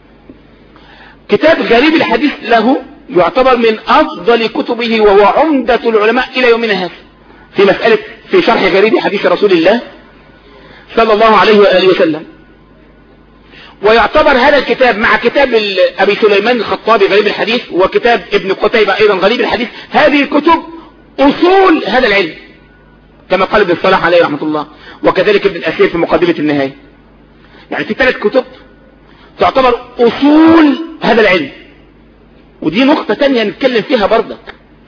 كتاب غريب الحديث له يعتبر من افضل كتبه وهو عمدة العلماء الى يومنا هذا في مسألة في شرح غريب حديث رسول الله صلى الله عليه وآله وسلم. ويعتبر هذا الكتاب مع كتاب ابي سليمان الخطابي غريب الحديث وكتاب ابن قتيبة ايضا غريب الحديث، هذه الكتب اصول هذا العلم كما قال ابن الصلاح عليه رحمة الله، وكذلك ابن الأثير في مقدمة النهاية. يعني في 3 كتب تعتبر اصول هذا العلم، ودي نقطة تانية نتكلم فيها برضك.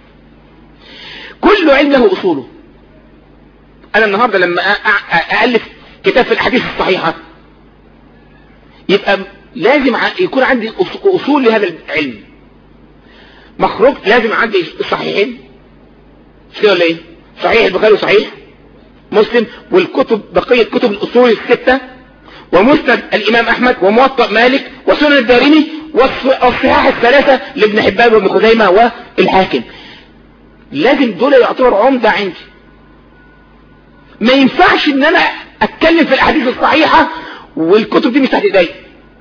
كل علم له اصوله. انا النهاردة لما أألف كتاب في الاحاديث الصحيحة يبقى لازم يكون عندي اصول لهذا العلم. مخرج لازم عندي الصحيحين، مش كده ولا ايه؟ صحيح البخاري وصحيح مسلم والكتب بقية كتب الاصول 6، ومسند الامام احمد وموطأ مالك وسنن الدارمي والصحاح 3 لابن حبان وابن خزيمة والحاكم. لازم دول يعتبر عمدة عندي. ما ينفعش ان انا اتكلم في الاحاديث الصحيحة والكتب دي مش تحت ايدي.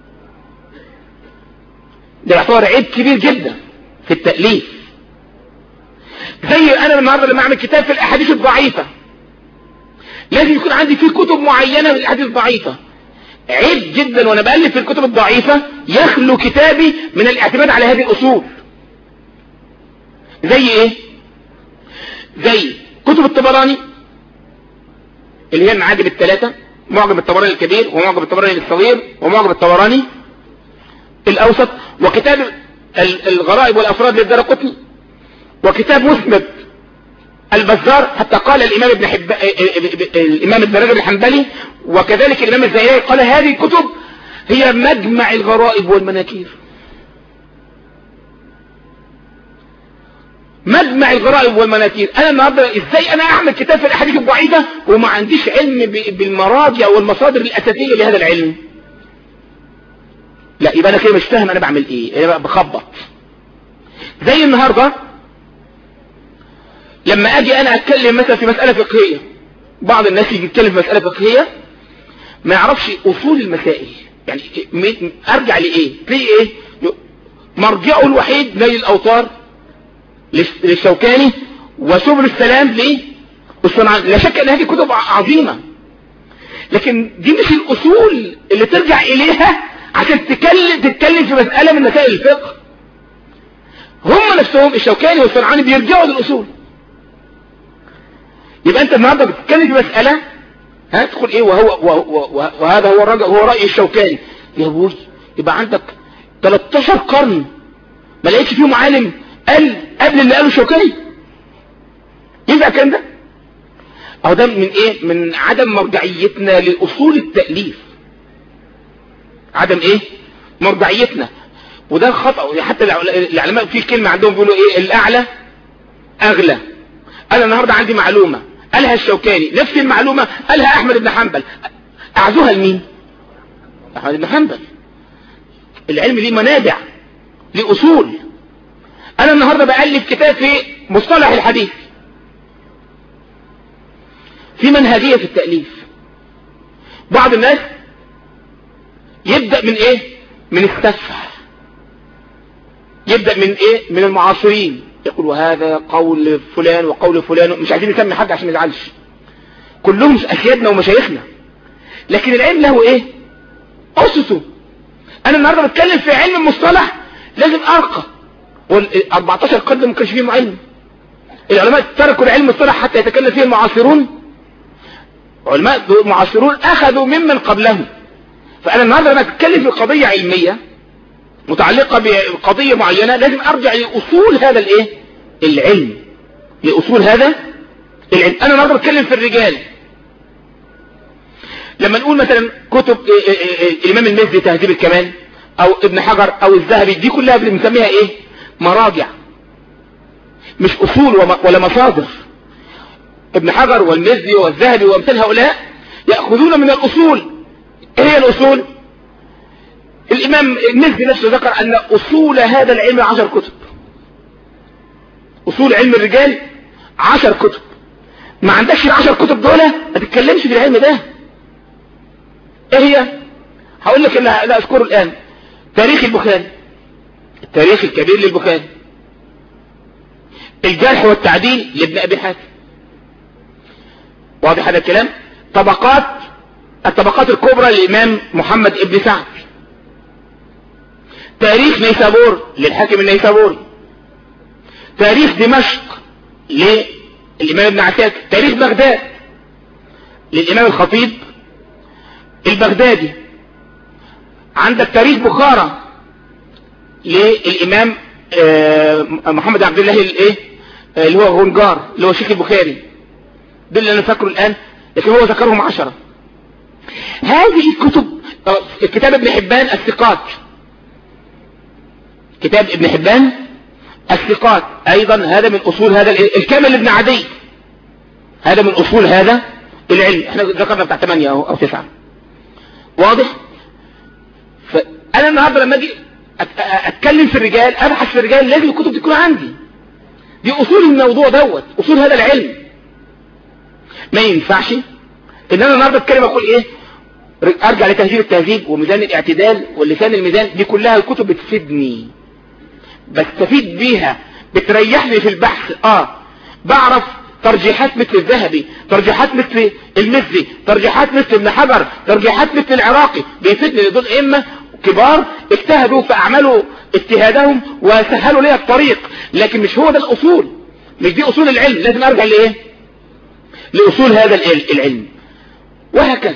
ده يعتبر عيب كبير جدا في التأليف. زي انا النهارده لما اعمل كتاب في الاحاديث الضعيفة لازم يكون عندي فيه كتب معينة من الاحاديث الضعيفة. عيب جدا وانا بألف في الكتب الضعيفة يخلو كتابي من الاعتماد على هذه الاصول. زي ايه؟ زي كتب الطبراني اللي هي المعاجم 3، معجم الطبراني الكبير ومعجم الطبراني الصغير ومعجم الطبراني الاوسط، وكتاب الغرائب والافراد للدارقطني، وكتاب مسند البزار، حتى قال الامام الامام ابن رجب الحنبلي وكذلك الامام الزهيري قال هذه الكتب هي مجمع الغرائب والمناكير. مجمع الغرائب والمناكير. انا النهارده ازاي انا اعمل كتاب في الاحاديث الضعيفه وما عنديش علم بالمراجع والمصادر الاساسيه لهذا العلم؟ لا، يبقى انا كده مش فاهم انا بعمل ايه، انا بخبط. زي النهارده لما اجي انا اتكلم مثلا في مسألة فقهية، بعض الناس يجي يتكلم في مسألة فقهية ما يعرفش اصول المسائل، يعني ارجع لايه؟ تلاقي ايه؟ مرجعه الوحيد زي الاوتار للشوكاني وسبل السلام ليه الصنعاني. لا شك ان هذه كتب عظيمة، لكن دي مش الاصول اللي ترجع اليها عشان تتكلم في مسألة من مسائل الفقه. هم نفسهم الشوكاني والصنعاني بيرجعوا للاصول. يبقى انت النهارده بتتكلم في مسألة هتدخل ايه وهذا هو رأي الشوكاني يا ابوي. يبقى عندك 13 قرن ما لقيتش فيهم عالم قال قبل اللي قاله شوكاني. ينفع الكلام ده؟ اهو ده من ايه؟ من عدم مرجعيتنا لاصول التأليف. عدم ايه؟ مرجعيتنا. وده خطأ. حتى العلماء في كلمة عندهم بيقولوا ايه؟ الاعلى اغلى. انا النهاردة عندي معلومة قالها الشوكاني، نفس المعلومة قالها احمد بن حنبل، اعزوها لمين؟ احمد بن حنبل. العلم ليه منابع، ليه اصول. انا النهاردة بألف كتاب في مصطلح الحديث، في منهجية في التأليف. بعض الناس يبدأ من ايه؟ من السفح، يبدأ من ايه؟ من المعاصرين، يقول وهذا قول فلان وقول فلان، مش عايزين نسمي حد عشان ما يزعلش، كلهم اسيادنا ومشايخنا. لكن العلم له ايه؟ اسسه. انا النهارده بتكلم في علم المصطلح، لازم ارقى. وال14 قرن ما كانش فيهم علم. العلماء تركوا العلم المصطلح حتى يتكلم فيه المعاصرون. علماء المعاصرون اخذوا ممن قبلهم. فانا النهارده لما اتكلم في قضيه علميه متعلقه بقضيه معينه، لازم ارجع لاصول هذا الايه؟ العلم. لاصول هذا العلم. انا النهارده بتكلم في الرجال. لما نقول مثلا كتب الامام المزي تهذيب الكمال، او ابن حجر، او الذهبي، دي كلها بنسميها ايه؟ مراجع، مش اصول ولا مصادر. ابن حجر والمزي والذهبي وامثال هؤلاء يأخذون من الاصول. ايه هي الاصول؟ الامام المزي نفسه ذكر ان اصول هذا العلم 10 كتب. اصول علم الرجال 10 كتب. ما عندكش ال10 كتب دول ما تتكلمش في العلم ده. ايه هي؟ هقول لك اللي لا اذكره الان. تاريخ البخاري، التاريخ الكبير للبخاري. الجرح والتعديل لابن ابي حاتم. واضح هذا الكلام؟ الطبقات الكبرى للامام محمد ابن سعد. تاريخ نيسابور للحاكم النيسابوري. تاريخ دمشق للامام ابن عساكر. تاريخ بغداد للامام الخطيب البغدادي. عندك تاريخ بخارى للامام محمد عبد الله الايه اللي هو غنجار، اللي هو شيخ البخاري. دول اللي انا فاكره الان، لكن هو ذكرهم 10. هذه الكتب. كتاب ابن حبان الثقات، كتاب ابن حبان الثقات ايضا هذا من اصول هذا الكامل ابن عدي، هذا من اصول هذا العلم. احنا ذكرنا بتاع 8 او 9. واضح؟ فانا النهارده لما اجي اتكلم في الرجال، ابحث في الرجال، لازم الكتب تكون عندي. دي اصول الموضوع دوت، اصول هذا العلم. ما ينفعش ان انا النهارده اتكلم اقول ايه؟ ارجع لتهذيب التهذيب وميزان الاعتدال واللسان الميزان. دي كلها الكتب بتفيدني، بستفيد بيها، بتريحني في البحث. بعرف ترجيحات مثل الذهبي، ترجيحات مثل المزي، ترجيحات مثل ابن حجر، ترجيحات مثل العراقي. بيفيدني. دول ائمه كبار اجتهدوا فاعملوا اجتهادهم وسهلوا لي الطريق. لكن مش هو ده الاصول، مش دي اصول العلم. لازم ارجع لايه؟ لاصول هذا العلم. وهكذا.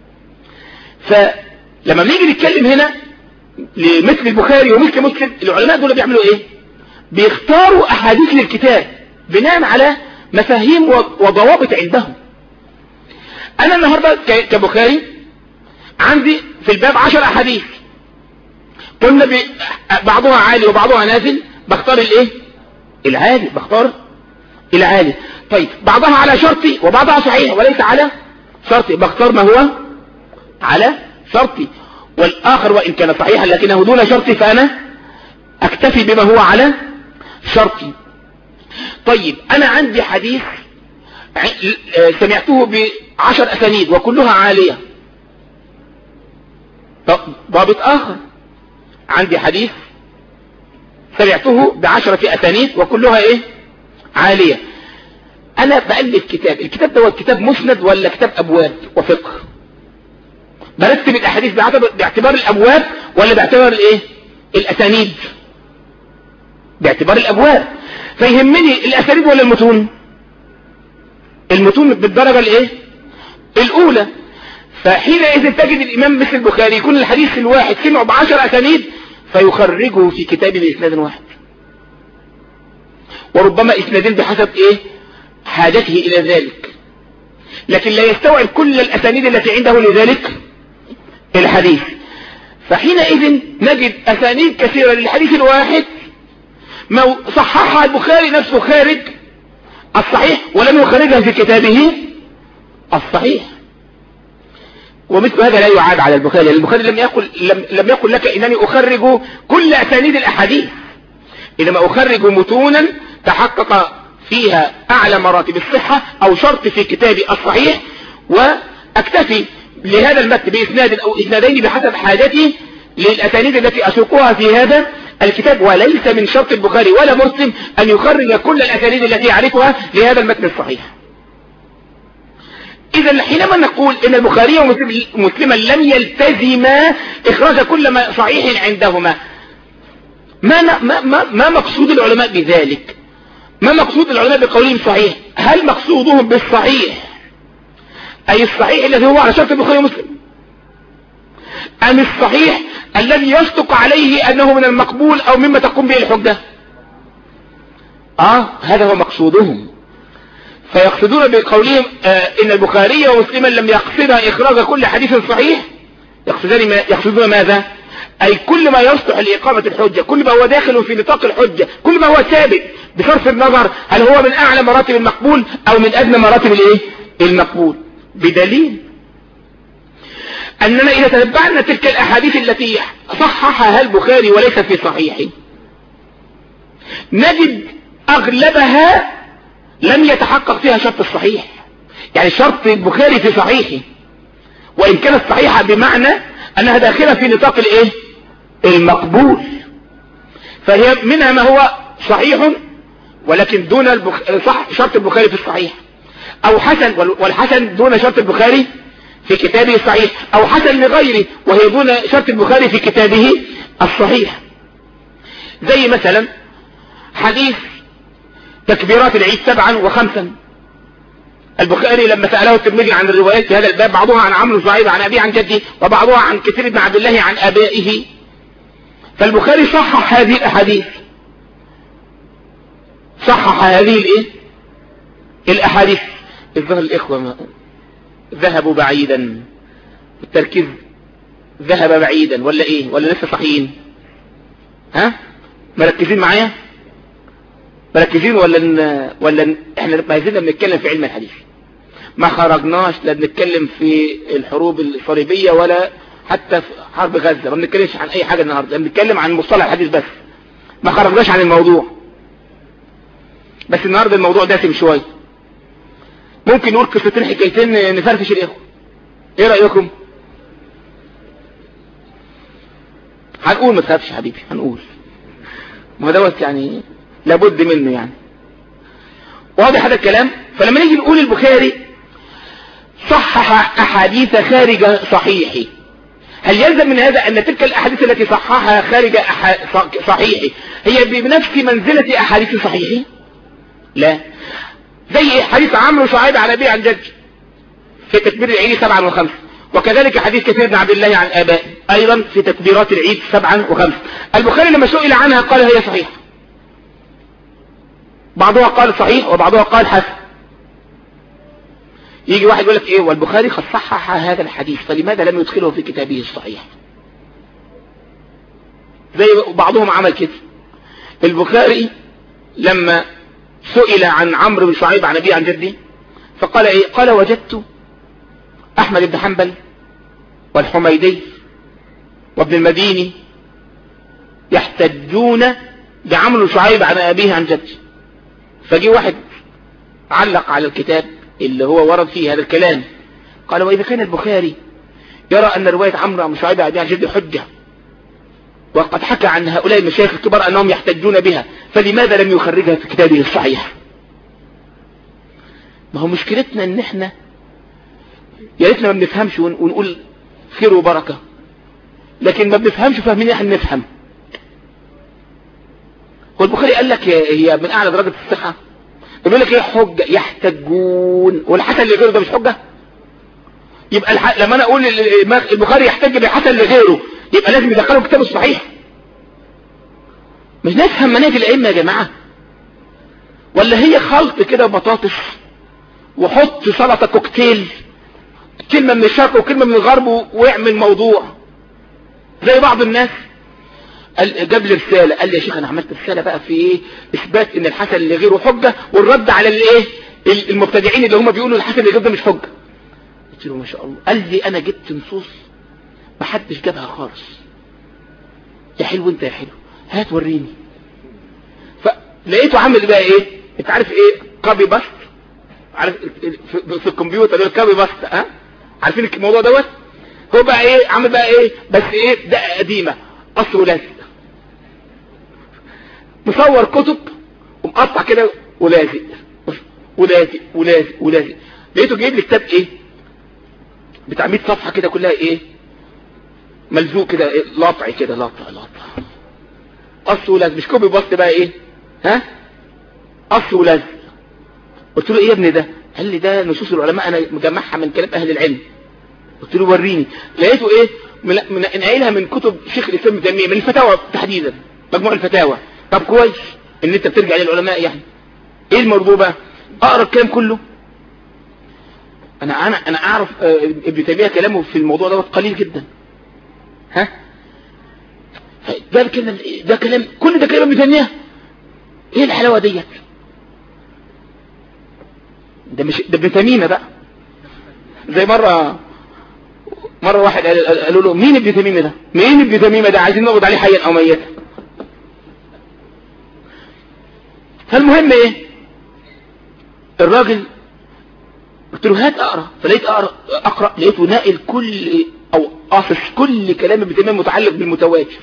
فلما بنيجي نتكلم هنا لمثل البخاري ومثل مسلم، العلماء دول بيعملوا ايه؟ بيختاروا احاديث للكتاب بناء على مفاهيم وضوابط عندهم. انا النهاردة كبخاري عندي في الباب 10 احاديث، قلنا بعضها عالي وبعضها نازل. بختار الايه؟ العالي. بختار العالي. طيب بعضها على شرطي وبعضها صحيح وليس على شرطي، بختار ما هو على شرطي. والاخر وان كان صحيحا لكنه دون شرطي فانا اكتفي بما هو على شرطي. طيب انا عندي حديث سمعته ب10 اسانيد وكلها عالية. ضابط اخر، عندي حديث سمعته ب10 اسانيد وكلها ايه؟ عالية. انا بألف كتاب، الكتاب ده هو كتاب مسند ولا كتاب ابواب وفقه؟ برتب الاحاديث باعتبار الابواب ولا باعتبار الايه؟ الاسانيد؟ باعتبار الابواب. فيهمني الاسانيد ولا المتون؟ المتون بالدرجة الايه؟ الاولى. فحينئذ تجد الامام مثل البخاري يكون الحديث الواحد سمعه ب10 اسانيد فيخرجه في كتابه باسناد واحد. وربما اسنادين بحسب ايه حاجته الى ذلك، لكن لا يستوعب كل الاسانيد التي عنده لذلك الحديث. فحينئذ نجد اسانيد كثيرة للحديث الواحد صححها البخاري نفسه خارج الصحيح ولم يخرجها في كتابه الصحيح. ومثل هذا لا يعاب على البخاري. البخاري لم يقل لك انني اخرج كل اسانيد الاحاديث، انما اخرج متونا تحقق فيها اعلى مراتب الصحة او شرط في كتابي الصحيح، واكتفي لهذا المتن باسناد او اسنادين بحسب حاجتي للاسانيد التي اسوقها في هذا الكتاب. وليس من شرط البخاري ولا مسلم ان يخرج كل الاسانيد التي يعرفها لهذا المتن الصحيح. اذا حينما نقول ان البخاري ومسلما لم يلتزما اخراج كل ما صحيح عندهما، ما مقصود العلماء بذلك؟ ما مقصود العلماء بقولهم صحيح؟ هل مقصودهم بالصحيح اي الصحيح الذي هو على شرط البخاري ومسلم، ام الصحيح الذي يصدق عليه انه من المقبول او مما تقوم به الحجة؟ هذا هو مقصودهم. فيقصدون بقولهم ان البخاري ومسلما لم يقصدا اخراج كل حديث صحيح، يقصدون ماذا؟ اي كل ما يصلح لاقامة الحجة، كل ما هو داخل في نطاق الحجة، كل ما هو ثابت بصرف النظر هل هو من اعلى مراتب المقبول او من ادنى مراتب الايه المقبول، بدليل اننا اذا تتبعنا تلك الاحاديث التي صححها البخاري وليس في صحيحه نجد اغلبها لم يتحقق فيها شرط الصحيح. يعني شرط البخاري في صحيحه وان كانت صحيحة بمعنى انها داخلة في نطاق الايه المقبول، فهي منها ما هو صحيح ولكن دون شرط البخاري في الصحيح، او حسن والحسن دون شرط البخاري في كتابه الصحيح، او حسن لغيره وهي دون شرط البخاري في كتابه الصحيح. زي مثلا حديث تكبيرات العيد 7 و5، البخاري لما سأله الترمذي عن الروايات في هذا الباب بعضها عن عمرو شعيب عن أبيه عن جده وبعضها عن كثير بن عبد الله عن آبائه، فالبخاري صحح هذه الأحاديث، صحح هذه الأحاديث. الظاهر الإخوة ذهبوا بعيدا، التركيز ذهب بعيدا ولا إيه، ولا لسه صحيين؟ مركزين معايا؟ مركزين ولا احنا ما زلنا بنتكلم في علم الحديث، ما خرجناش لا بنتكلم في الحروب الصليبية ولا حتى في حرب غزة، ما بنتكلمش عن اي حاجة النهاردة، بنتكلم عن مصطلح الحديث بس، ما خرجناش عن الموضوع. بس النهاردة الموضوع دسم شوية، ممكن نقول قصتين حكايتين نفرفش الاخوة، ايه رأيكم؟ هنقول ما تخافش حبيبي، هنقول ما دوت يعني لابد منه يعني، واضح هذا الكلام. فلما نيجي نقول البخاري صحح احاديث خارج صحيحه، هل يلزم من هذا ان تلك الاحاديث التي صححها خارج صحيحه هي بنفس منزلة احاديث صحيحه؟ لا. زي حديث عمرو شعيب عن ابيه عن جد في تكبير العيد 7 و5، وكذلك حديث كثير بن عبد الله عن آبائه ايضا في تكبيرات العيد 7 و5. البخاري لما سئل عنها قال هي صحيحة، بعضها قال صحيح وبعضها قال حسن. يجي واحد يقول لك ايه، والبخاري قد صحح هذا الحديث فلماذا لم يدخله في كتابه الصحيح؟ زي بعضهم عمل كده. البخاري لما سئل عن عمرو بن شعيب عن ابيه عن جده فقال ايه، قال وجدت احمد بن حنبل والحميدي وابن المديني يحتجون بعمرو بن شعيب عن ابيه عن جده. فجي واحد علق على الكتاب اللي هو ورد فيه هذا الكلام، قال واذا كان البخاري يرى ان رواية عمرو بن شعيب عن ابيه عن جده حجة وقد حكى عن هؤلاء المشايخ الكبار انهم يحتجون بها، فلماذا لم يخرجها في كتابه الصحيح؟ ما هو مشكلتنا ان احنا يا ريتنا ما بنفهمش ونقول خير وبركة، لكن ما بنفهمش فاهمين احنا نفهم. والبخاري قال لك هي من اعلى درجة الصحة، يقول لك ايه حجة يحتجون، والحسن لغيره ده مش حجة؟ يبقى لما انا اقول البخاري يحتج بحسن لغيره يبقى لازم يدخله كتاب الصحيح. مش نفهم مناهج الائمه يا جماعه، ولا هي خلط كده بطاطس وحط سلطة كوكتيل، كلمة من الشرق وكلمة من الغرب ويعمل موضوع زي بعض الناس. جاب لي رسالة قال لي يا شيخ انا عملت رسالة بقى في ايه اثبات ان الحسن اللي غيره حجة والرد على الايه المبتدعين اللي هم بيقولوا الحسن اللي غيره ده مش حجة. قلت له ما شاء الله. قال لي انا جبت نصوص ما حدش جابها خالص. يا حلو انت يا حلو هات وريني. فلقيته عامل بقى ايه انت عارف ايه كوبي باست، عارف في الكمبيوتر الكوبي باست ها عارفين الموضوع دوت. هو بقى ايه عامل بقى ايه بس ايه ده قديمة قص ولازق، مصور كتب ومقطع كده ولازق ولازق ولازق ولازق. لقيته جايب لي كتاب ايه بتاع 100 صفحة كده كلها ايه ملزوق كده إيه؟ لطع كده لطع قص ولازق مش كوبي باست بقى ايه ها قص ولازق. قلت له ايه يا ابني ده؟ قال لي ده نصوص العلماء انا مجمعها من كلام اهل العلم. قلت له وريني. لقيته ايه منقلها من كتب شيخ الاسلام ابن تيميه من الفتاوى تحديدا مجموع الفتاوى. طب كويس ان انت بترجع للعلماء يعني. ايه الموضوع بقى؟ اقرا الكلام كله. انا اعرف ابن تيميه كلامه في الموضوع ده قليل جدا ها. ده كلام كل ده كلام ابن تيميه. ايه الحلاوه ديت؟ ده مش ده ابن تيميه بقى. زي مرة واحد قالوا له مين ابن تيميه ده؟ مين ابن تيميه ده؟ عايزين نقبض عليه حيا او ميتا. فالمهم ايه الراجل قلت له هات اقرا. فلقيت اقرا لقيته ناقل كل او قاصص كل كلام ابن تيميه متعلق بالمتواتر.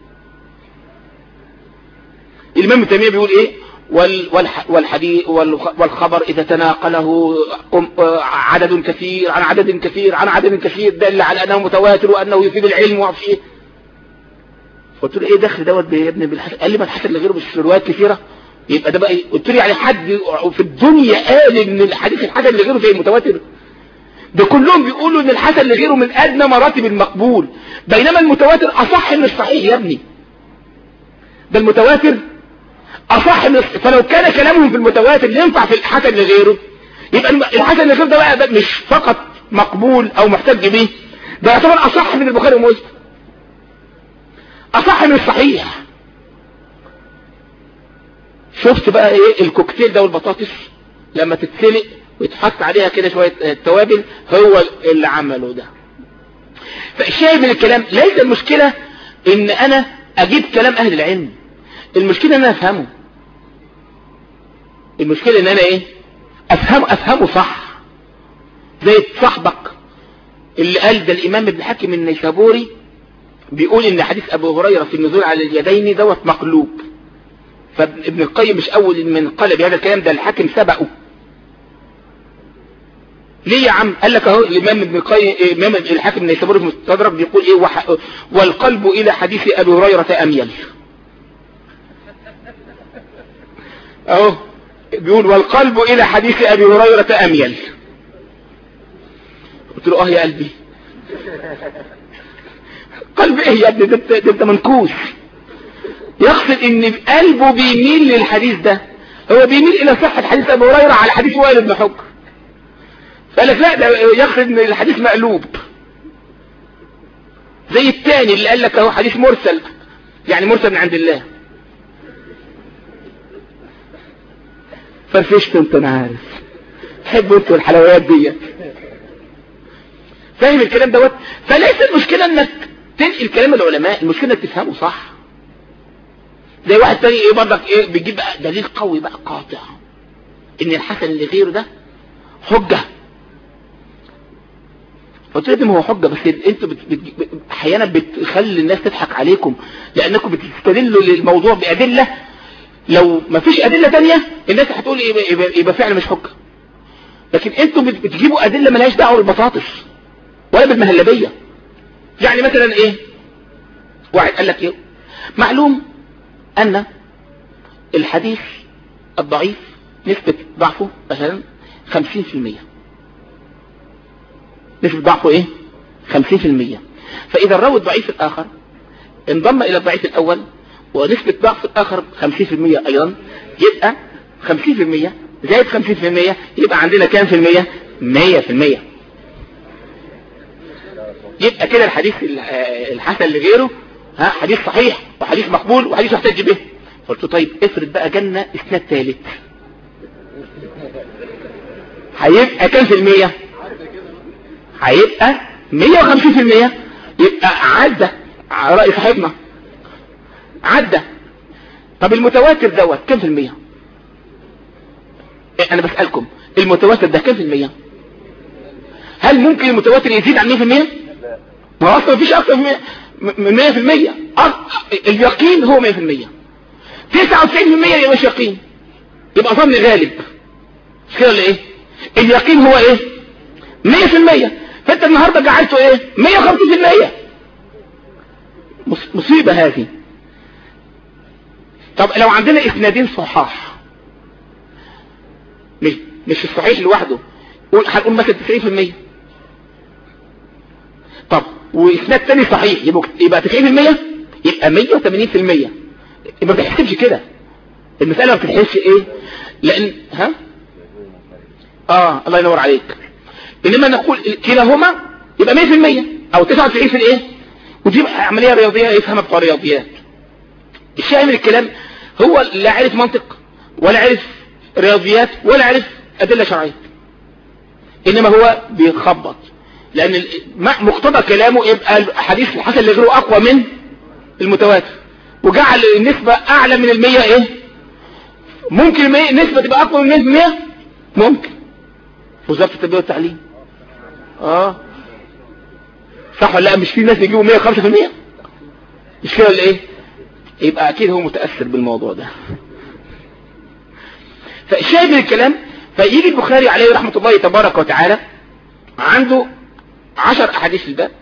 الامام ابن تيميه بيقول ايه والحديث والخبر إذا تناقله عدد كثير عن عدد كثير عن عدد كثير دل على أنه متواتر وأنه يفيد العلم وعفش ايه. قلت له ايه دخل دوت يا ابني بالحسن؟ قال لي ما الحسن لغيره مش روايات كثيرة يبقى ده بقى ايه. قلت له يعني حد في الدنيا قال ان الحديث الحسن لغيره زي المتواتر؟ ده كلهم بيقولوا ان الحسن لغيره من ادنى مراتب المقبول، بينما المتواتر اصح من الصحيح يا ابني. ده المتواتر اصح من فلو كان كلامهم في المتواتر ينفع في الحسن لغيره يبقى الحسن لغيره ده بقى مش فقط مقبول او محتج به، ده يعتبر اصح من البخاري ومسلم، اصح من الصحيح. شفت بقى ايه الكوكتيل ده والبطاطس لما تتسلق ويتحط عليها كده شوية توابل هو اللي عمله ده. فالشاهد من الكلام ليس المشكلة ان انا اجيب كلام اهل العلم، المشكلة ان انا افهمه. المشكلة ان انا ايه افهمه صح. زي صاحبك اللي قال ده الامام ابن حكيم النيسابوري بيقول ان حديث ابو هريرة في النزول على اليدين دوت مقلوب. فابن القيم مش اول من قال بهذا الكلام، ده الحاكم سبقه. ليه يا عم؟ قال لك اهو الامام ابن القيم امام الحاكم النيسابوري في المستدرك بيقول ايه والقلب الى حديث ابي هريرة اميل. اهو بيقول والقلب الى حديث ابي هريرة اميل. قلت له يا قلبي قلب ايه يا ابني؟ ده انت منكوس. يقصد ان قلبه بيميل للحديث ده، هو بيميل الى صحة حديث ابي هريرة على حديث وائل بن حجر. فقال لك لا، ده يقصد ان الحديث مقلوب. زي الثاني اللي قال لك اهو حديث مرسل، يعني مرسل من عند الله. فرفشت انت، انا عارف تحبوا انتوا الحلويات دي. فاهم الكلام دوت؟ فليس المشكلة انك تنقل كلام العلماء، المشكلة انك تفهمه صح. زي واحد تاني ايه برضك ايه بيجيب بقى دليل قوي بقى قاطع ان الحسن اللي غيره ده حجة. قلت لهم هو حجة، بس انتوا احيانا بتخلي الناس تضحك عليكم لانكم بتستدلوا للموضوع بأدلة لو ما فيش أدلة تانية الناس هتقول يبقى فعلا مش حجة. لكن انتوا بتجيبوا أدلة ملهاش دعوة بالبطاطس ولا بالمهلبية. يعني مثلا ايه واحد قال لك ايه معلوم ان الحديث الضعيف نسبة ضعفه مثلا 50%. نسبة ضعفه ايه 50%. فاذا الراوي الضعيف الاخر انضم الى الضعيف الاول ونسبة ضعف الاخر 50% ايضا، يبقى 50% زائد 50% يبقى عندنا كام في المية؟ 100%. يبقى كده الحديث الحسن لغيره حديث صحيح وحديث مقبول وحديث يحتج به. قلت طيب افرض بقى جالنا اسناد ثالث، هيبقى كام في المية؟ هيبقى 150%. يبقى عدى على رأي صاحبنا عدى. طب المتواتر دوت كام في المية؟ انا بسألكم المتواتر ده كام في المية؟ هل ممكن المتواتر يزيد عن 100%؟ ما هو اصلا مفيش اكتر من 100%. اليقين هو 100%. 99% يبقى مش يقين، يبقى ظن غالب. مش كده ولا ايه؟ اليقين هو ايه؟ 100%. فانت النهارده جعلته ايه؟ 150%. مصيبة هذه. طب لو عندنا اسنادين صحاح، مش الصحيح لوحده، هنقول مثلا 90%. طب واسناد تاني صحيح يبقى 90%، يبقى 180%. ما بتحسبش كده المسألة، ما بتحسبش ايه؟ لان الله ينور عليك. انما نقول كلاهما يبقى 100% او 99 في الايه، ودي عملية رياضية يفهمها بتوع الرياضيات. الشاهد من الكلام هو لا عرف منطق ولا عرف رياضيات ولا عرف ادلة شرعية، انما هو بيخبط. لان مقتضى كلامه يبقى الحديث الحسن لغيره اقوى من المتواتر، وجعل النسبة اعلى من 100. ايه ممكن النسبة تبقى اقوى من 100%؟ ممكن. وزارة التربية والتعليم صح ولا لا؟ مش في ناس يجيبوا 105%؟ مش كده ولا ايه؟ يبقى اكيد هو متأثر بالموضوع ده. فالشاهد من الكلام، فيجي البخاري عليه رحمة الله تبارك وتعالى عنده 10 احاديث في الباب،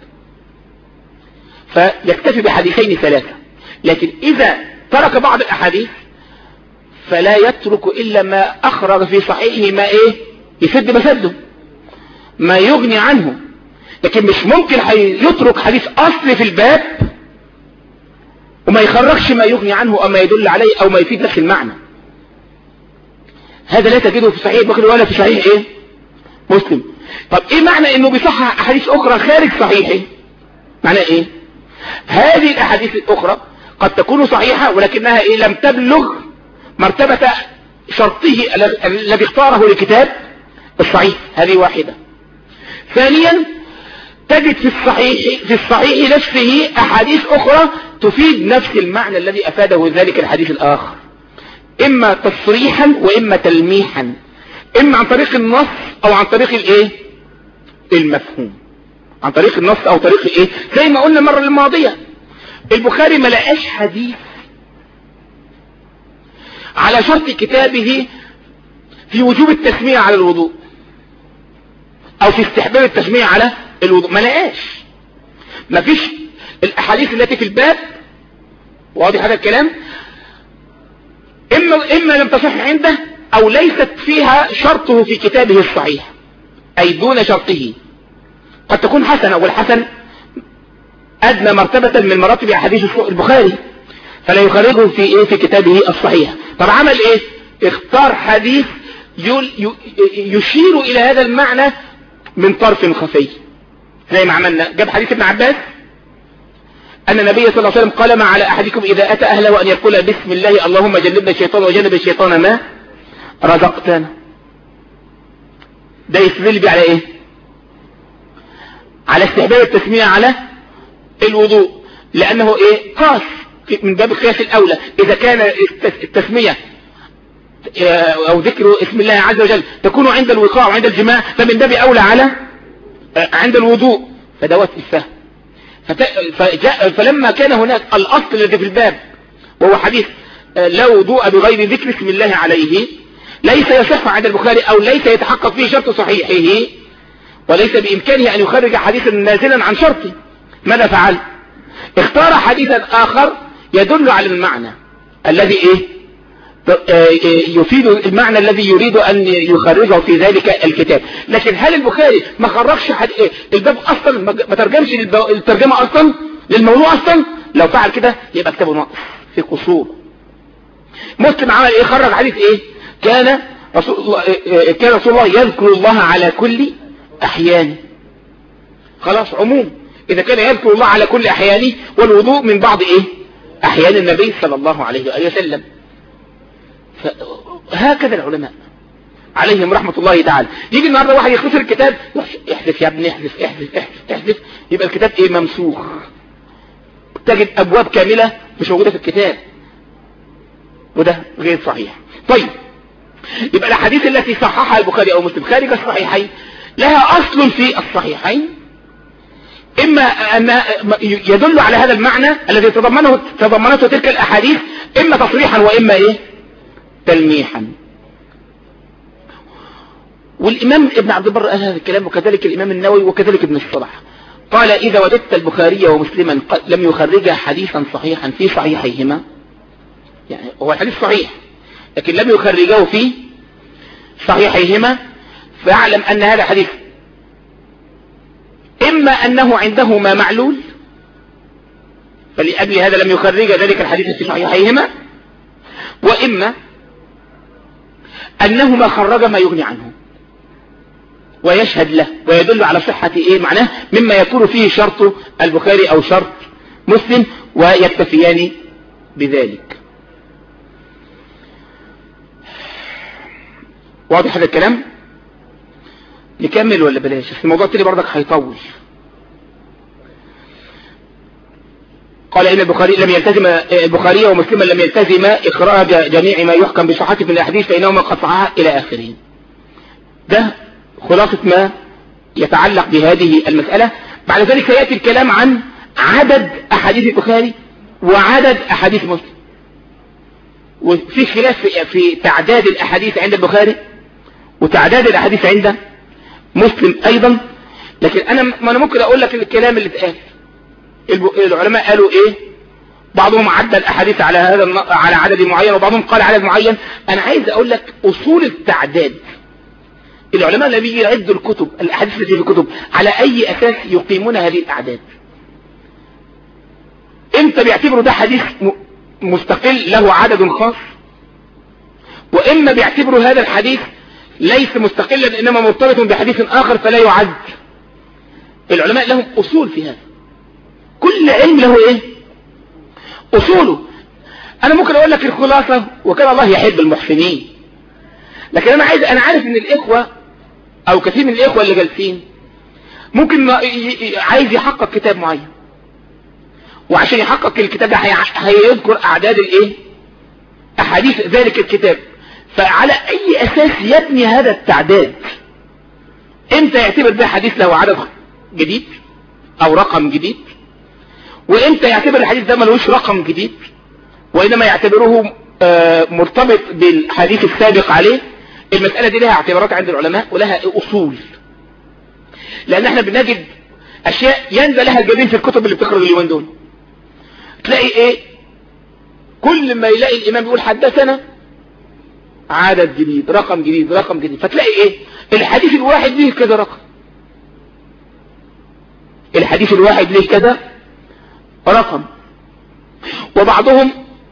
فيكتفي بحديثين 3. لكن اذا ترك بعض الاحاديث فلا يترك الا ما اخرج في صحيحه، ما ايه يسد مسده، ما يغني عنه. لكن مش ممكن يترك حديث اصل في الباب وما يخرجش ما يغني عنه او ما يدل عليه او ما يفيد نفس المعنى. هذا لا تجده في صحيح البخاري ولا في صحيح ايه مسلم. طب ايه معنى انه بيصحح احاديث اخرى خارج صحيحه؟ معنى ايه؟ هذه الاحاديث الاخرى قد تكون صحيحة ولكنها ايه لم تبلغ مرتبة شرطه الذي اختاره لكتاب الصحيح. هذه واحدة. ثانيا تجد في الصحيح نفسه احاديث اخرى تفيد نفس المعنى الذي افاده ذلك الحديث الاخر، اما تصريحا واما تلميحا، اما عن طريق النص او عن طريق الايه المفهوم، عن طريق النص او طريق الايه. زي ما قلنا المرة الماضية البخاري ما لقاش حديث على شرط كتابه في وجوب التسمية على الوضوء او في استحباب التسمية على الوضوء، ما لقاش. ما فيش الاحاديث التي في الباب، واضح هذا الكلام، اما لم تصح عنده او ليست فيها شرطه في كتابه الصحيح، اي دون شرطه. قد تكون حسنة، والحسن ادنى مرتبة من مراتب احاديث البخاري، فلا يخرجه في ايه في كتابه الصحيح. طب عمل ايه؟ اختار حديث يشير الى هذا المعنى من طرف خفي، زي ما عملنا. جاب حديث ابن عباس ان النبي صلى الله عليه وسلم قال: ما على احدكم اذا اتى اهله ان يقول بسم الله اللهم جنبنا الشيطان وجنب الشيطان ما رزقتنا. ده يستدل بيه على ايه؟ على استحباب التسمية على الوضوء، لانه ايه قاس من باب القياس الاولى. اذا كان التسمية او ذكر اسم الله عز وجل تكون عند الوقاع وعند الجماع، فمن باب اولى على عند الوضوء، فدوت الفهم. فلما كان هناك الاصل الذي في الباب وهو حديث لا وضوء بغير ذكر اسم الله عليه، ليس يصح عند البخاري او ليس يتحقق فيه شرط صحيحه، وليس بامكانه ان يخرج حديثا نازلا عن شرطه. ماذا فعل؟ اختار حديثا اخر يدل على المعنى الذي يفيد المعنى الذي يريد ان يخرجه في ذلك الكتاب. لكن هل البخاري ما خرجش الباب اصلا، ما ترجمش الترجمة اصلا للموضوع اصلا؟ لو فعل كده يبقى كتابه ناقص في قصور. مسلم عمل ايه؟ خرج حديث ايه؟ كان رسول الله يذكر الله على كل أحيانه. خلاص عموم، إذا كان يذكر الله على كل أحيانه، والوضوء من بعض أحيان النبي صلى الله عليه وآله وسلم. هكذا العلماء عليهم رحمة الله تعالى. يجي النهارده واحد يختصر الكتاب، احذف يا ابني، احذف احذف احذف احذف، يبقى الكتاب ممسوخ. تجد أبواب كاملة مش موجودة في الكتاب، وده غير صحيح. طيب، يبقى الأحاديث التي صححها البخاري أو مسلم خارج الصحيحين لها أصل في الصحيحين، إما أن يدل على هذا المعنى الذي تضمنته تلك الأحاديث، إما تصريحا وإما تلميحا. والإمام ابن عبد البر قال هذا الكلام، وكذلك الإمام النووي، وكذلك ابن الصلاح. قال: إذا وجدت البخاري ومسلما لم يخرجا حديثا صحيحا في صحيحيهما، يعني هو الحديث صحيح لكن لم يخرجه في صحيحيهما، فاعلم أن هذا حديث إما أنه عندهما معلول، فلأجل هذا لم يخرج ذلك الحديث في صحيحيهما، وإما أنهما خرج ما يغني عنه ويشهد له ويدل على صحة معناه، مما يكون فيه شرط البخاري أو شرط مسلم، ويكتفيان بذلك. واضح هذا الكلام؟ نكمل ولا بلاش؟ الموضوع التالي برضك هيطول. قال: إن البخاري ومسلما لم يلتزم إخراج جميع ما يحكم بصحته من الأحاديث فإنهما قد صححا إلى آخره. ده خلاصة ما يتعلق بهذه المسألة. بعد ذلك سيأتي الكلام عن عدد أحاديث البخاري وعدد أحاديث مسلم، وفي خلاف في تعداد الأحاديث عند البخاري وتعداد الأحاديث عند مسلم أيضا. لكن أنا ممكن أقول لك الكلام اللي اتقال. العلماء قالوا بعضهم عدى الأحاديث على على عدد معين، وبعضهم قال عدد معين. أنا عايز أقول لك أصول التعداد. العلماء لما بيجي يعدوا الكتب، الأحاديث التي في الكتب، على أي أساس يقيمون هذه الأعداد؟ إمتى بيعتبروا ده حديث مستقل له عدد خاص، وإما بيعتبروا هذا الحديث ليس مستقلا إنما مرتبط بحديث آخر فلا يعد. العلماء لهم أصول في هذا، كل علم له أصوله. أنا ممكن أقول لك الخلاصة، وكان الله يحب المحسنين، لكن أنا عارف إن الإخوة أو كثير من الإخوة اللي جالسين ممكن عايز يحقق كتاب معين، وعشان يحقق الكتاب ده هيذكر أعداد أحاديث ذلك الكتاب. فعلى أي أساس يبني هذا التعداد؟ إمتى يعتبر ده حديث له عدد جديد أو رقم جديد، وإمتى يعتبر الحديث ده ملوش رقم جديد، وإنما يعتبره مرتبط بالحديث السابق عليه؟ المسألة دي لها اعتبارات عند العلماء ولها أصول، لأن احنا بنجد أشياء ينزل لها الجبين في الكتب اللي بتخرج اليومين دول. تلاقي كل ما يلاقي الإمام يقول حدثنا عدد جديد، رقم جديد، رقم جديد، فتلاقي الحديث الواحد ليه كذا رقم، الحديث الواحد ليه كذا رقم. وبعضهم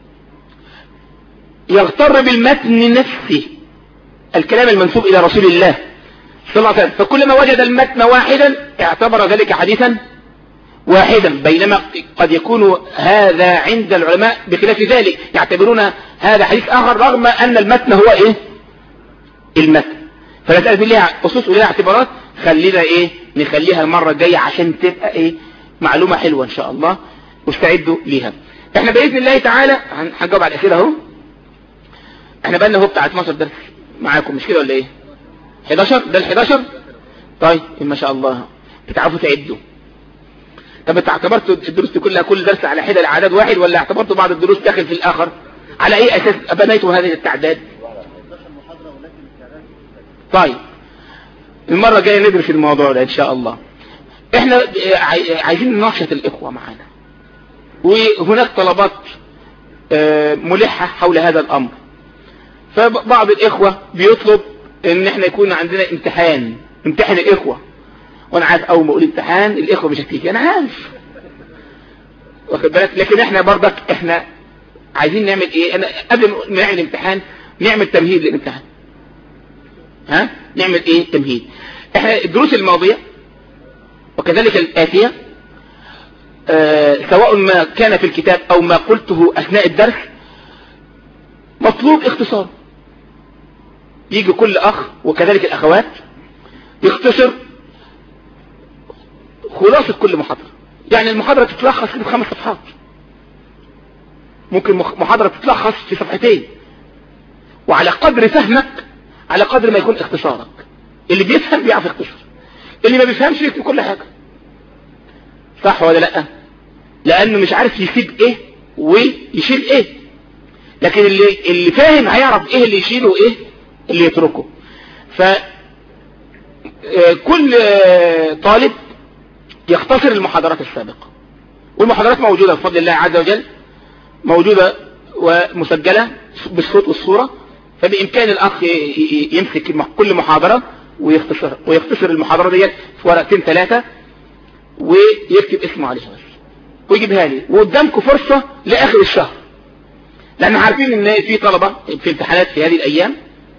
يغتر بالمتن نفسه، الكلام المنسوب إلى رسول الله صلى الله عليه وسلم، فكلما وجد المتن واحدا اعتبر ذلك حديثا واحدا، بينما قد يكون هذا عند العلماء بخلاف ذلك، يعتبرون هذا حديث آخر رغم أن المتن هو المتن. فالمسألة دي لها أصول ولها اعتبارات، خلينا نخليها المرة الجاية عشان تبقى معلومة حلوة إن شاء الله، واستعدوا ليها. احنا بإذن الله تعالى هنجاوب على الأسئلة اهو. احنا بقالنا بتاع 12 درس معاكم، مش كده ولا 11؟ ده ال11. طيب ما شاء الله بتعرفوا تعدوا. طب انت اعتبرتوا الدروس دي كلها كل درس على حدة العدد واحد، ولا اعتبرتوا بعض الدروس داخل في الآخر؟ على أي أساس بنيتوا هذه التعداد؟ طيب المرة الجاية ندرس الموضوع ده إن شاء الله. احنا عايزين ننشط الإخوة معنا، وهناك طلبات ملحة حول هذا الأمر. فبعض الإخوة بيطلب ان احنا يكون عندنا امتحان الإخوة، وانا عارف اول ما اقول امتحان الإخوة مش هتيجي، انا عارف واخد بالك، لكن احنا برضك احنا عايزين نعمل انا قبل ما نعمل امتحان نعمل تمهيد للامتحان. نعمل ايه؟ تمهيد. احنا الدروس الماضية وكذلك الآتية سواء ما كان في الكتاب او ما قلته اثناء الدرس مطلوب اختصار. يجي كل اخ وكذلك الاخوات يختصر خلاصة كل محاضرة. يعني المحاضرة تتلخص في 5 صفحات، ممكن محاضرة تتلخص في 2 صفحات، وعلى قدر فهمك على قدر ما يكون اختصارك. اللي بيفهم بيعرف يختصر، اللي ما بيفهمش يكتب كل حاجة. صح ولا لا؟ لانه مش عارف يسيب ايه ويشيل ايه، لكن اللي فاهم هيعرف ايه اللي يشيله وايه اللي يتركه. فكل طالب يختصر المحاضرات السابقة، والمحاضرات موجودة بفضل الله عز وجل، موجودة ومسجلة بالصوت والصورة، فبإمكان الأخ يمسك كل محاضرة ويختصر المحاضرة ديت في ورقتين 3 ويكتب اسمه عليها بس ويجيبها لي، وقدامكم فرصة لآخر الشهر، لأن عارفين إن في طلبة في امتحانات في هذه الأيام.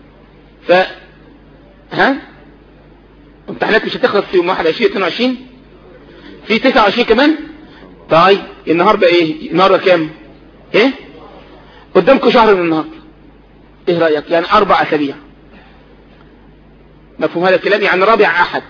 امتحانات مش هتخلص في يوم 21 22، في 29 كمان. طيب النهاردة ايه؟ النهاردة كام؟ ايه؟ قدامكم شهر من النهاردة. ايه رأيك؟ يعني 4 أسابيع. مفهوم هذا الكلام؟ يعني رابع أحد.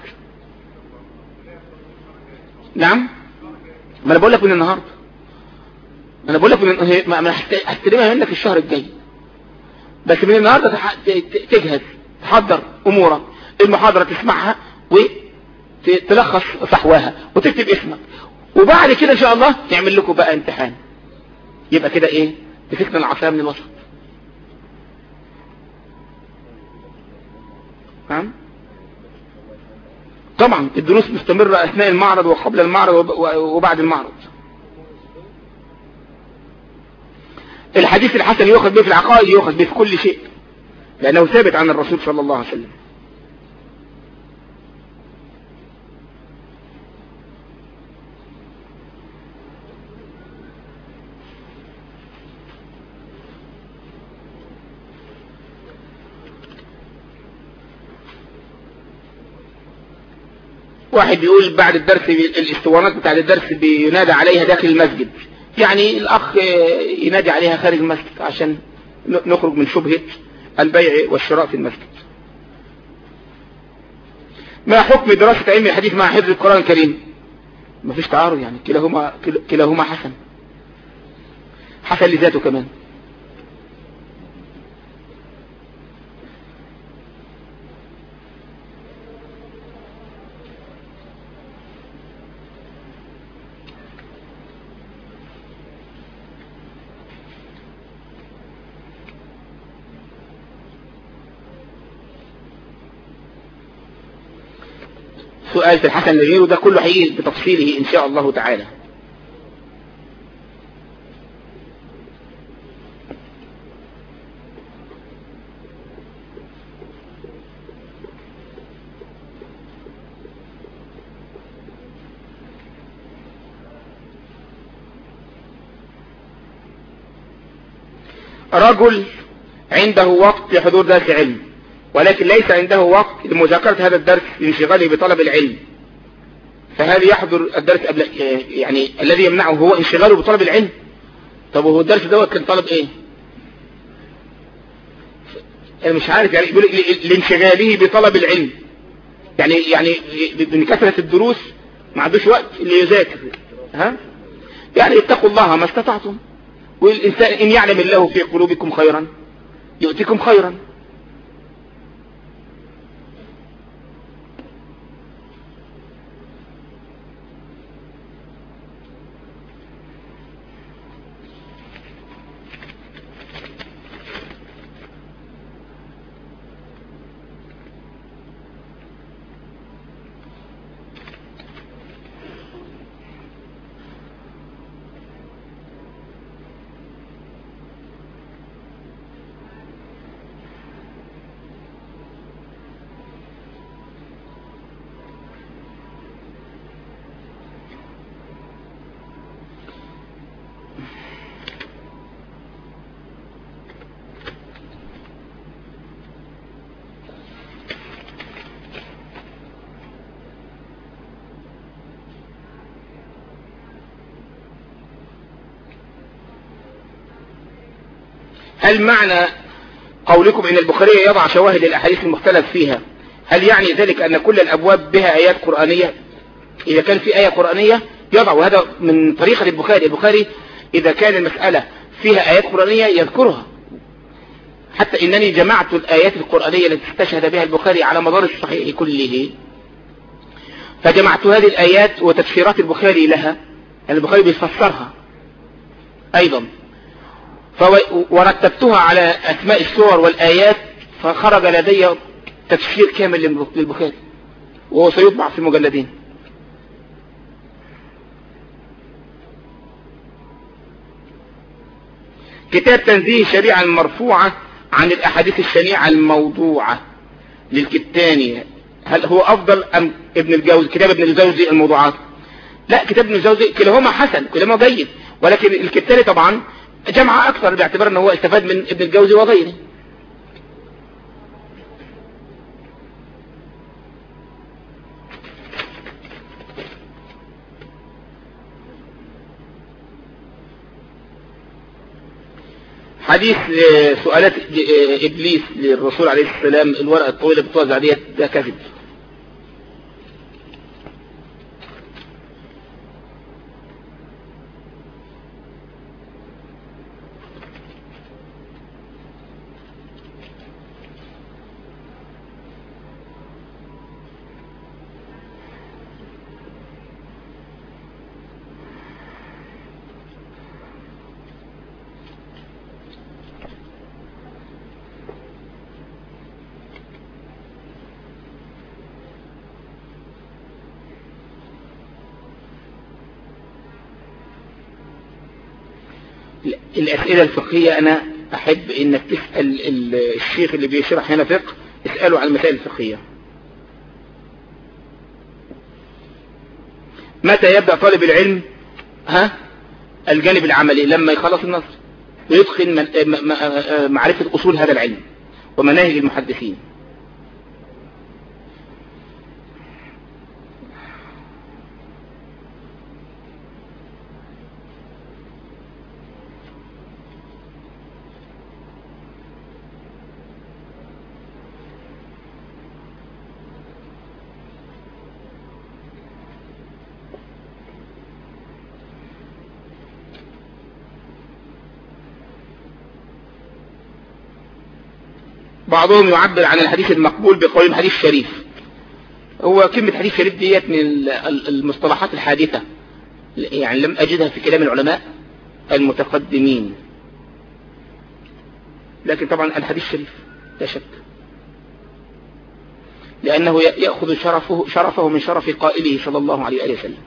نعم، ما انا بقول لك من النهاردة، انا بقول لك ما هستلمها منك الشهر الجاي، بس من النهاردة تجهز تحضر امورك، المحاضرة تسمعها وتلخص صحواها وتكتب اسمك، وبعد كده ان شاء الله نعمل لكم بقى امتحان. يبقى كده ايه؟ مسكنا العصاية من الوسط. نعم طبعا الدروس مستمرة اثناء المعرض وقبل المعرض وبعد المعرض. الحديث الحسن يؤخذ به في العقائد، يؤخذ به في كل شيء، لأنه ثابت عن الرسول صلى الله عليه وسلم. واحد بيقول بعد الدرس الاسطوانات بتاع الدرس بينادى عليها داخل المسجد، يعني الأخ ينادي عليها خارج المسجد عشان نخرج من شبهة البيع والشراء في المسجد. ما حكم دراسة علم الحديث مع حفظ القرآن الكريم؟ ما فيش تعارض، يعني كلاهما حسن لذاته كمان. سؤال في الحسن لغيره، ده كله هيجي بتفصيله إن شاء الله تعالى. رجل عنده وقت لحضور درس علم، ولكن ليس عنده وقت لمذاكرة هذا الدرس لانشغاله بطلب العلم، فهذا يحضر الدرس قبل، يعني الذي يمنعه هو انشغاله بطلب العلم. طب وهو الدرس دوت كان طلب ايه؟ انا مش عارف، يعني يقول لانشغاله بطلب العلم، يعني من كثرة الدروس ما عندوش وقت اللي يذاكر. يعني اتقوا الله ما استطعتم، والإنسان إن يعلم الله في قلوبكم خيرا يؤتكم خيرا. هل معنى قولكم ان البخاري يضع شواهد الاحاديث المختلف فيها هل يعني ذلك ان كل الابواب بها ايات قرآنية؟ اذا كان في اية قرآنية يضع، وهذا من طريقة البخاري اذا كان المسألة فيها ايات قرآنية يذكرها. حتى انني جمعت الايات القرآنية التي استشهد بها البخاري على مدار الصحيح كله، فجمعت هذه الايات وتفسيرات البخاري لها، البخاري بيفسرها ايضا، ورتبتها على اسماء السور والايات، فخرج لدي تفسير كامل للبخاري، وهو سيطبع في مجلدين. كتاب تنزيه الشريعة المرفوعة عن الاحاديث الشنيعة الموضوعة للكتاني، هل هو افضل ام ابن الجوزي، كتاب ابن الجوزي الموضوعات؟ لا، كتاب ابن الجوزي كلاهما حسن، كلاهما جيد، ولكن الكتاني طبعا جمع اكثر باعتبار ان هو استفاد من ابن الجوزي وغيره. حديث سؤالات ابليس للرسول عليه السلام، الورقة الطويلة بتوزع ديت، ده كذب. الأسئلة الفقهية أنا أحب إنك تسأل الشيخ اللي بيشرح هنا فقه، اسأله عن المسائل الفقهية. متى يبدأ طالب العلم الجانب العملي؟ لما يخلص النصر ويدخل معرفة أصول هذا العلم ومناهج المحدثين. بعضهم يعبر عن الحديث المقبول بقول حديث شريف. هو كلمة حديث شريف ديت من المصطلحات الحادثة، يعني لم أجدها في كلام العلماء المتقدمين، لكن طبعا الحديث شريف لا شك، لأنه يأخذ شرفه من شرف قائله صلى الله عليه وآله وسلم.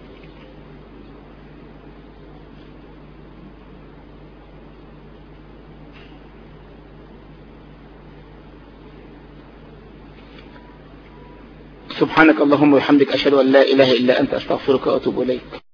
سبحانك اللهم وبحمدك، أشهد أن لا إله إلا أنت، أستغفرك وأتوب إليك.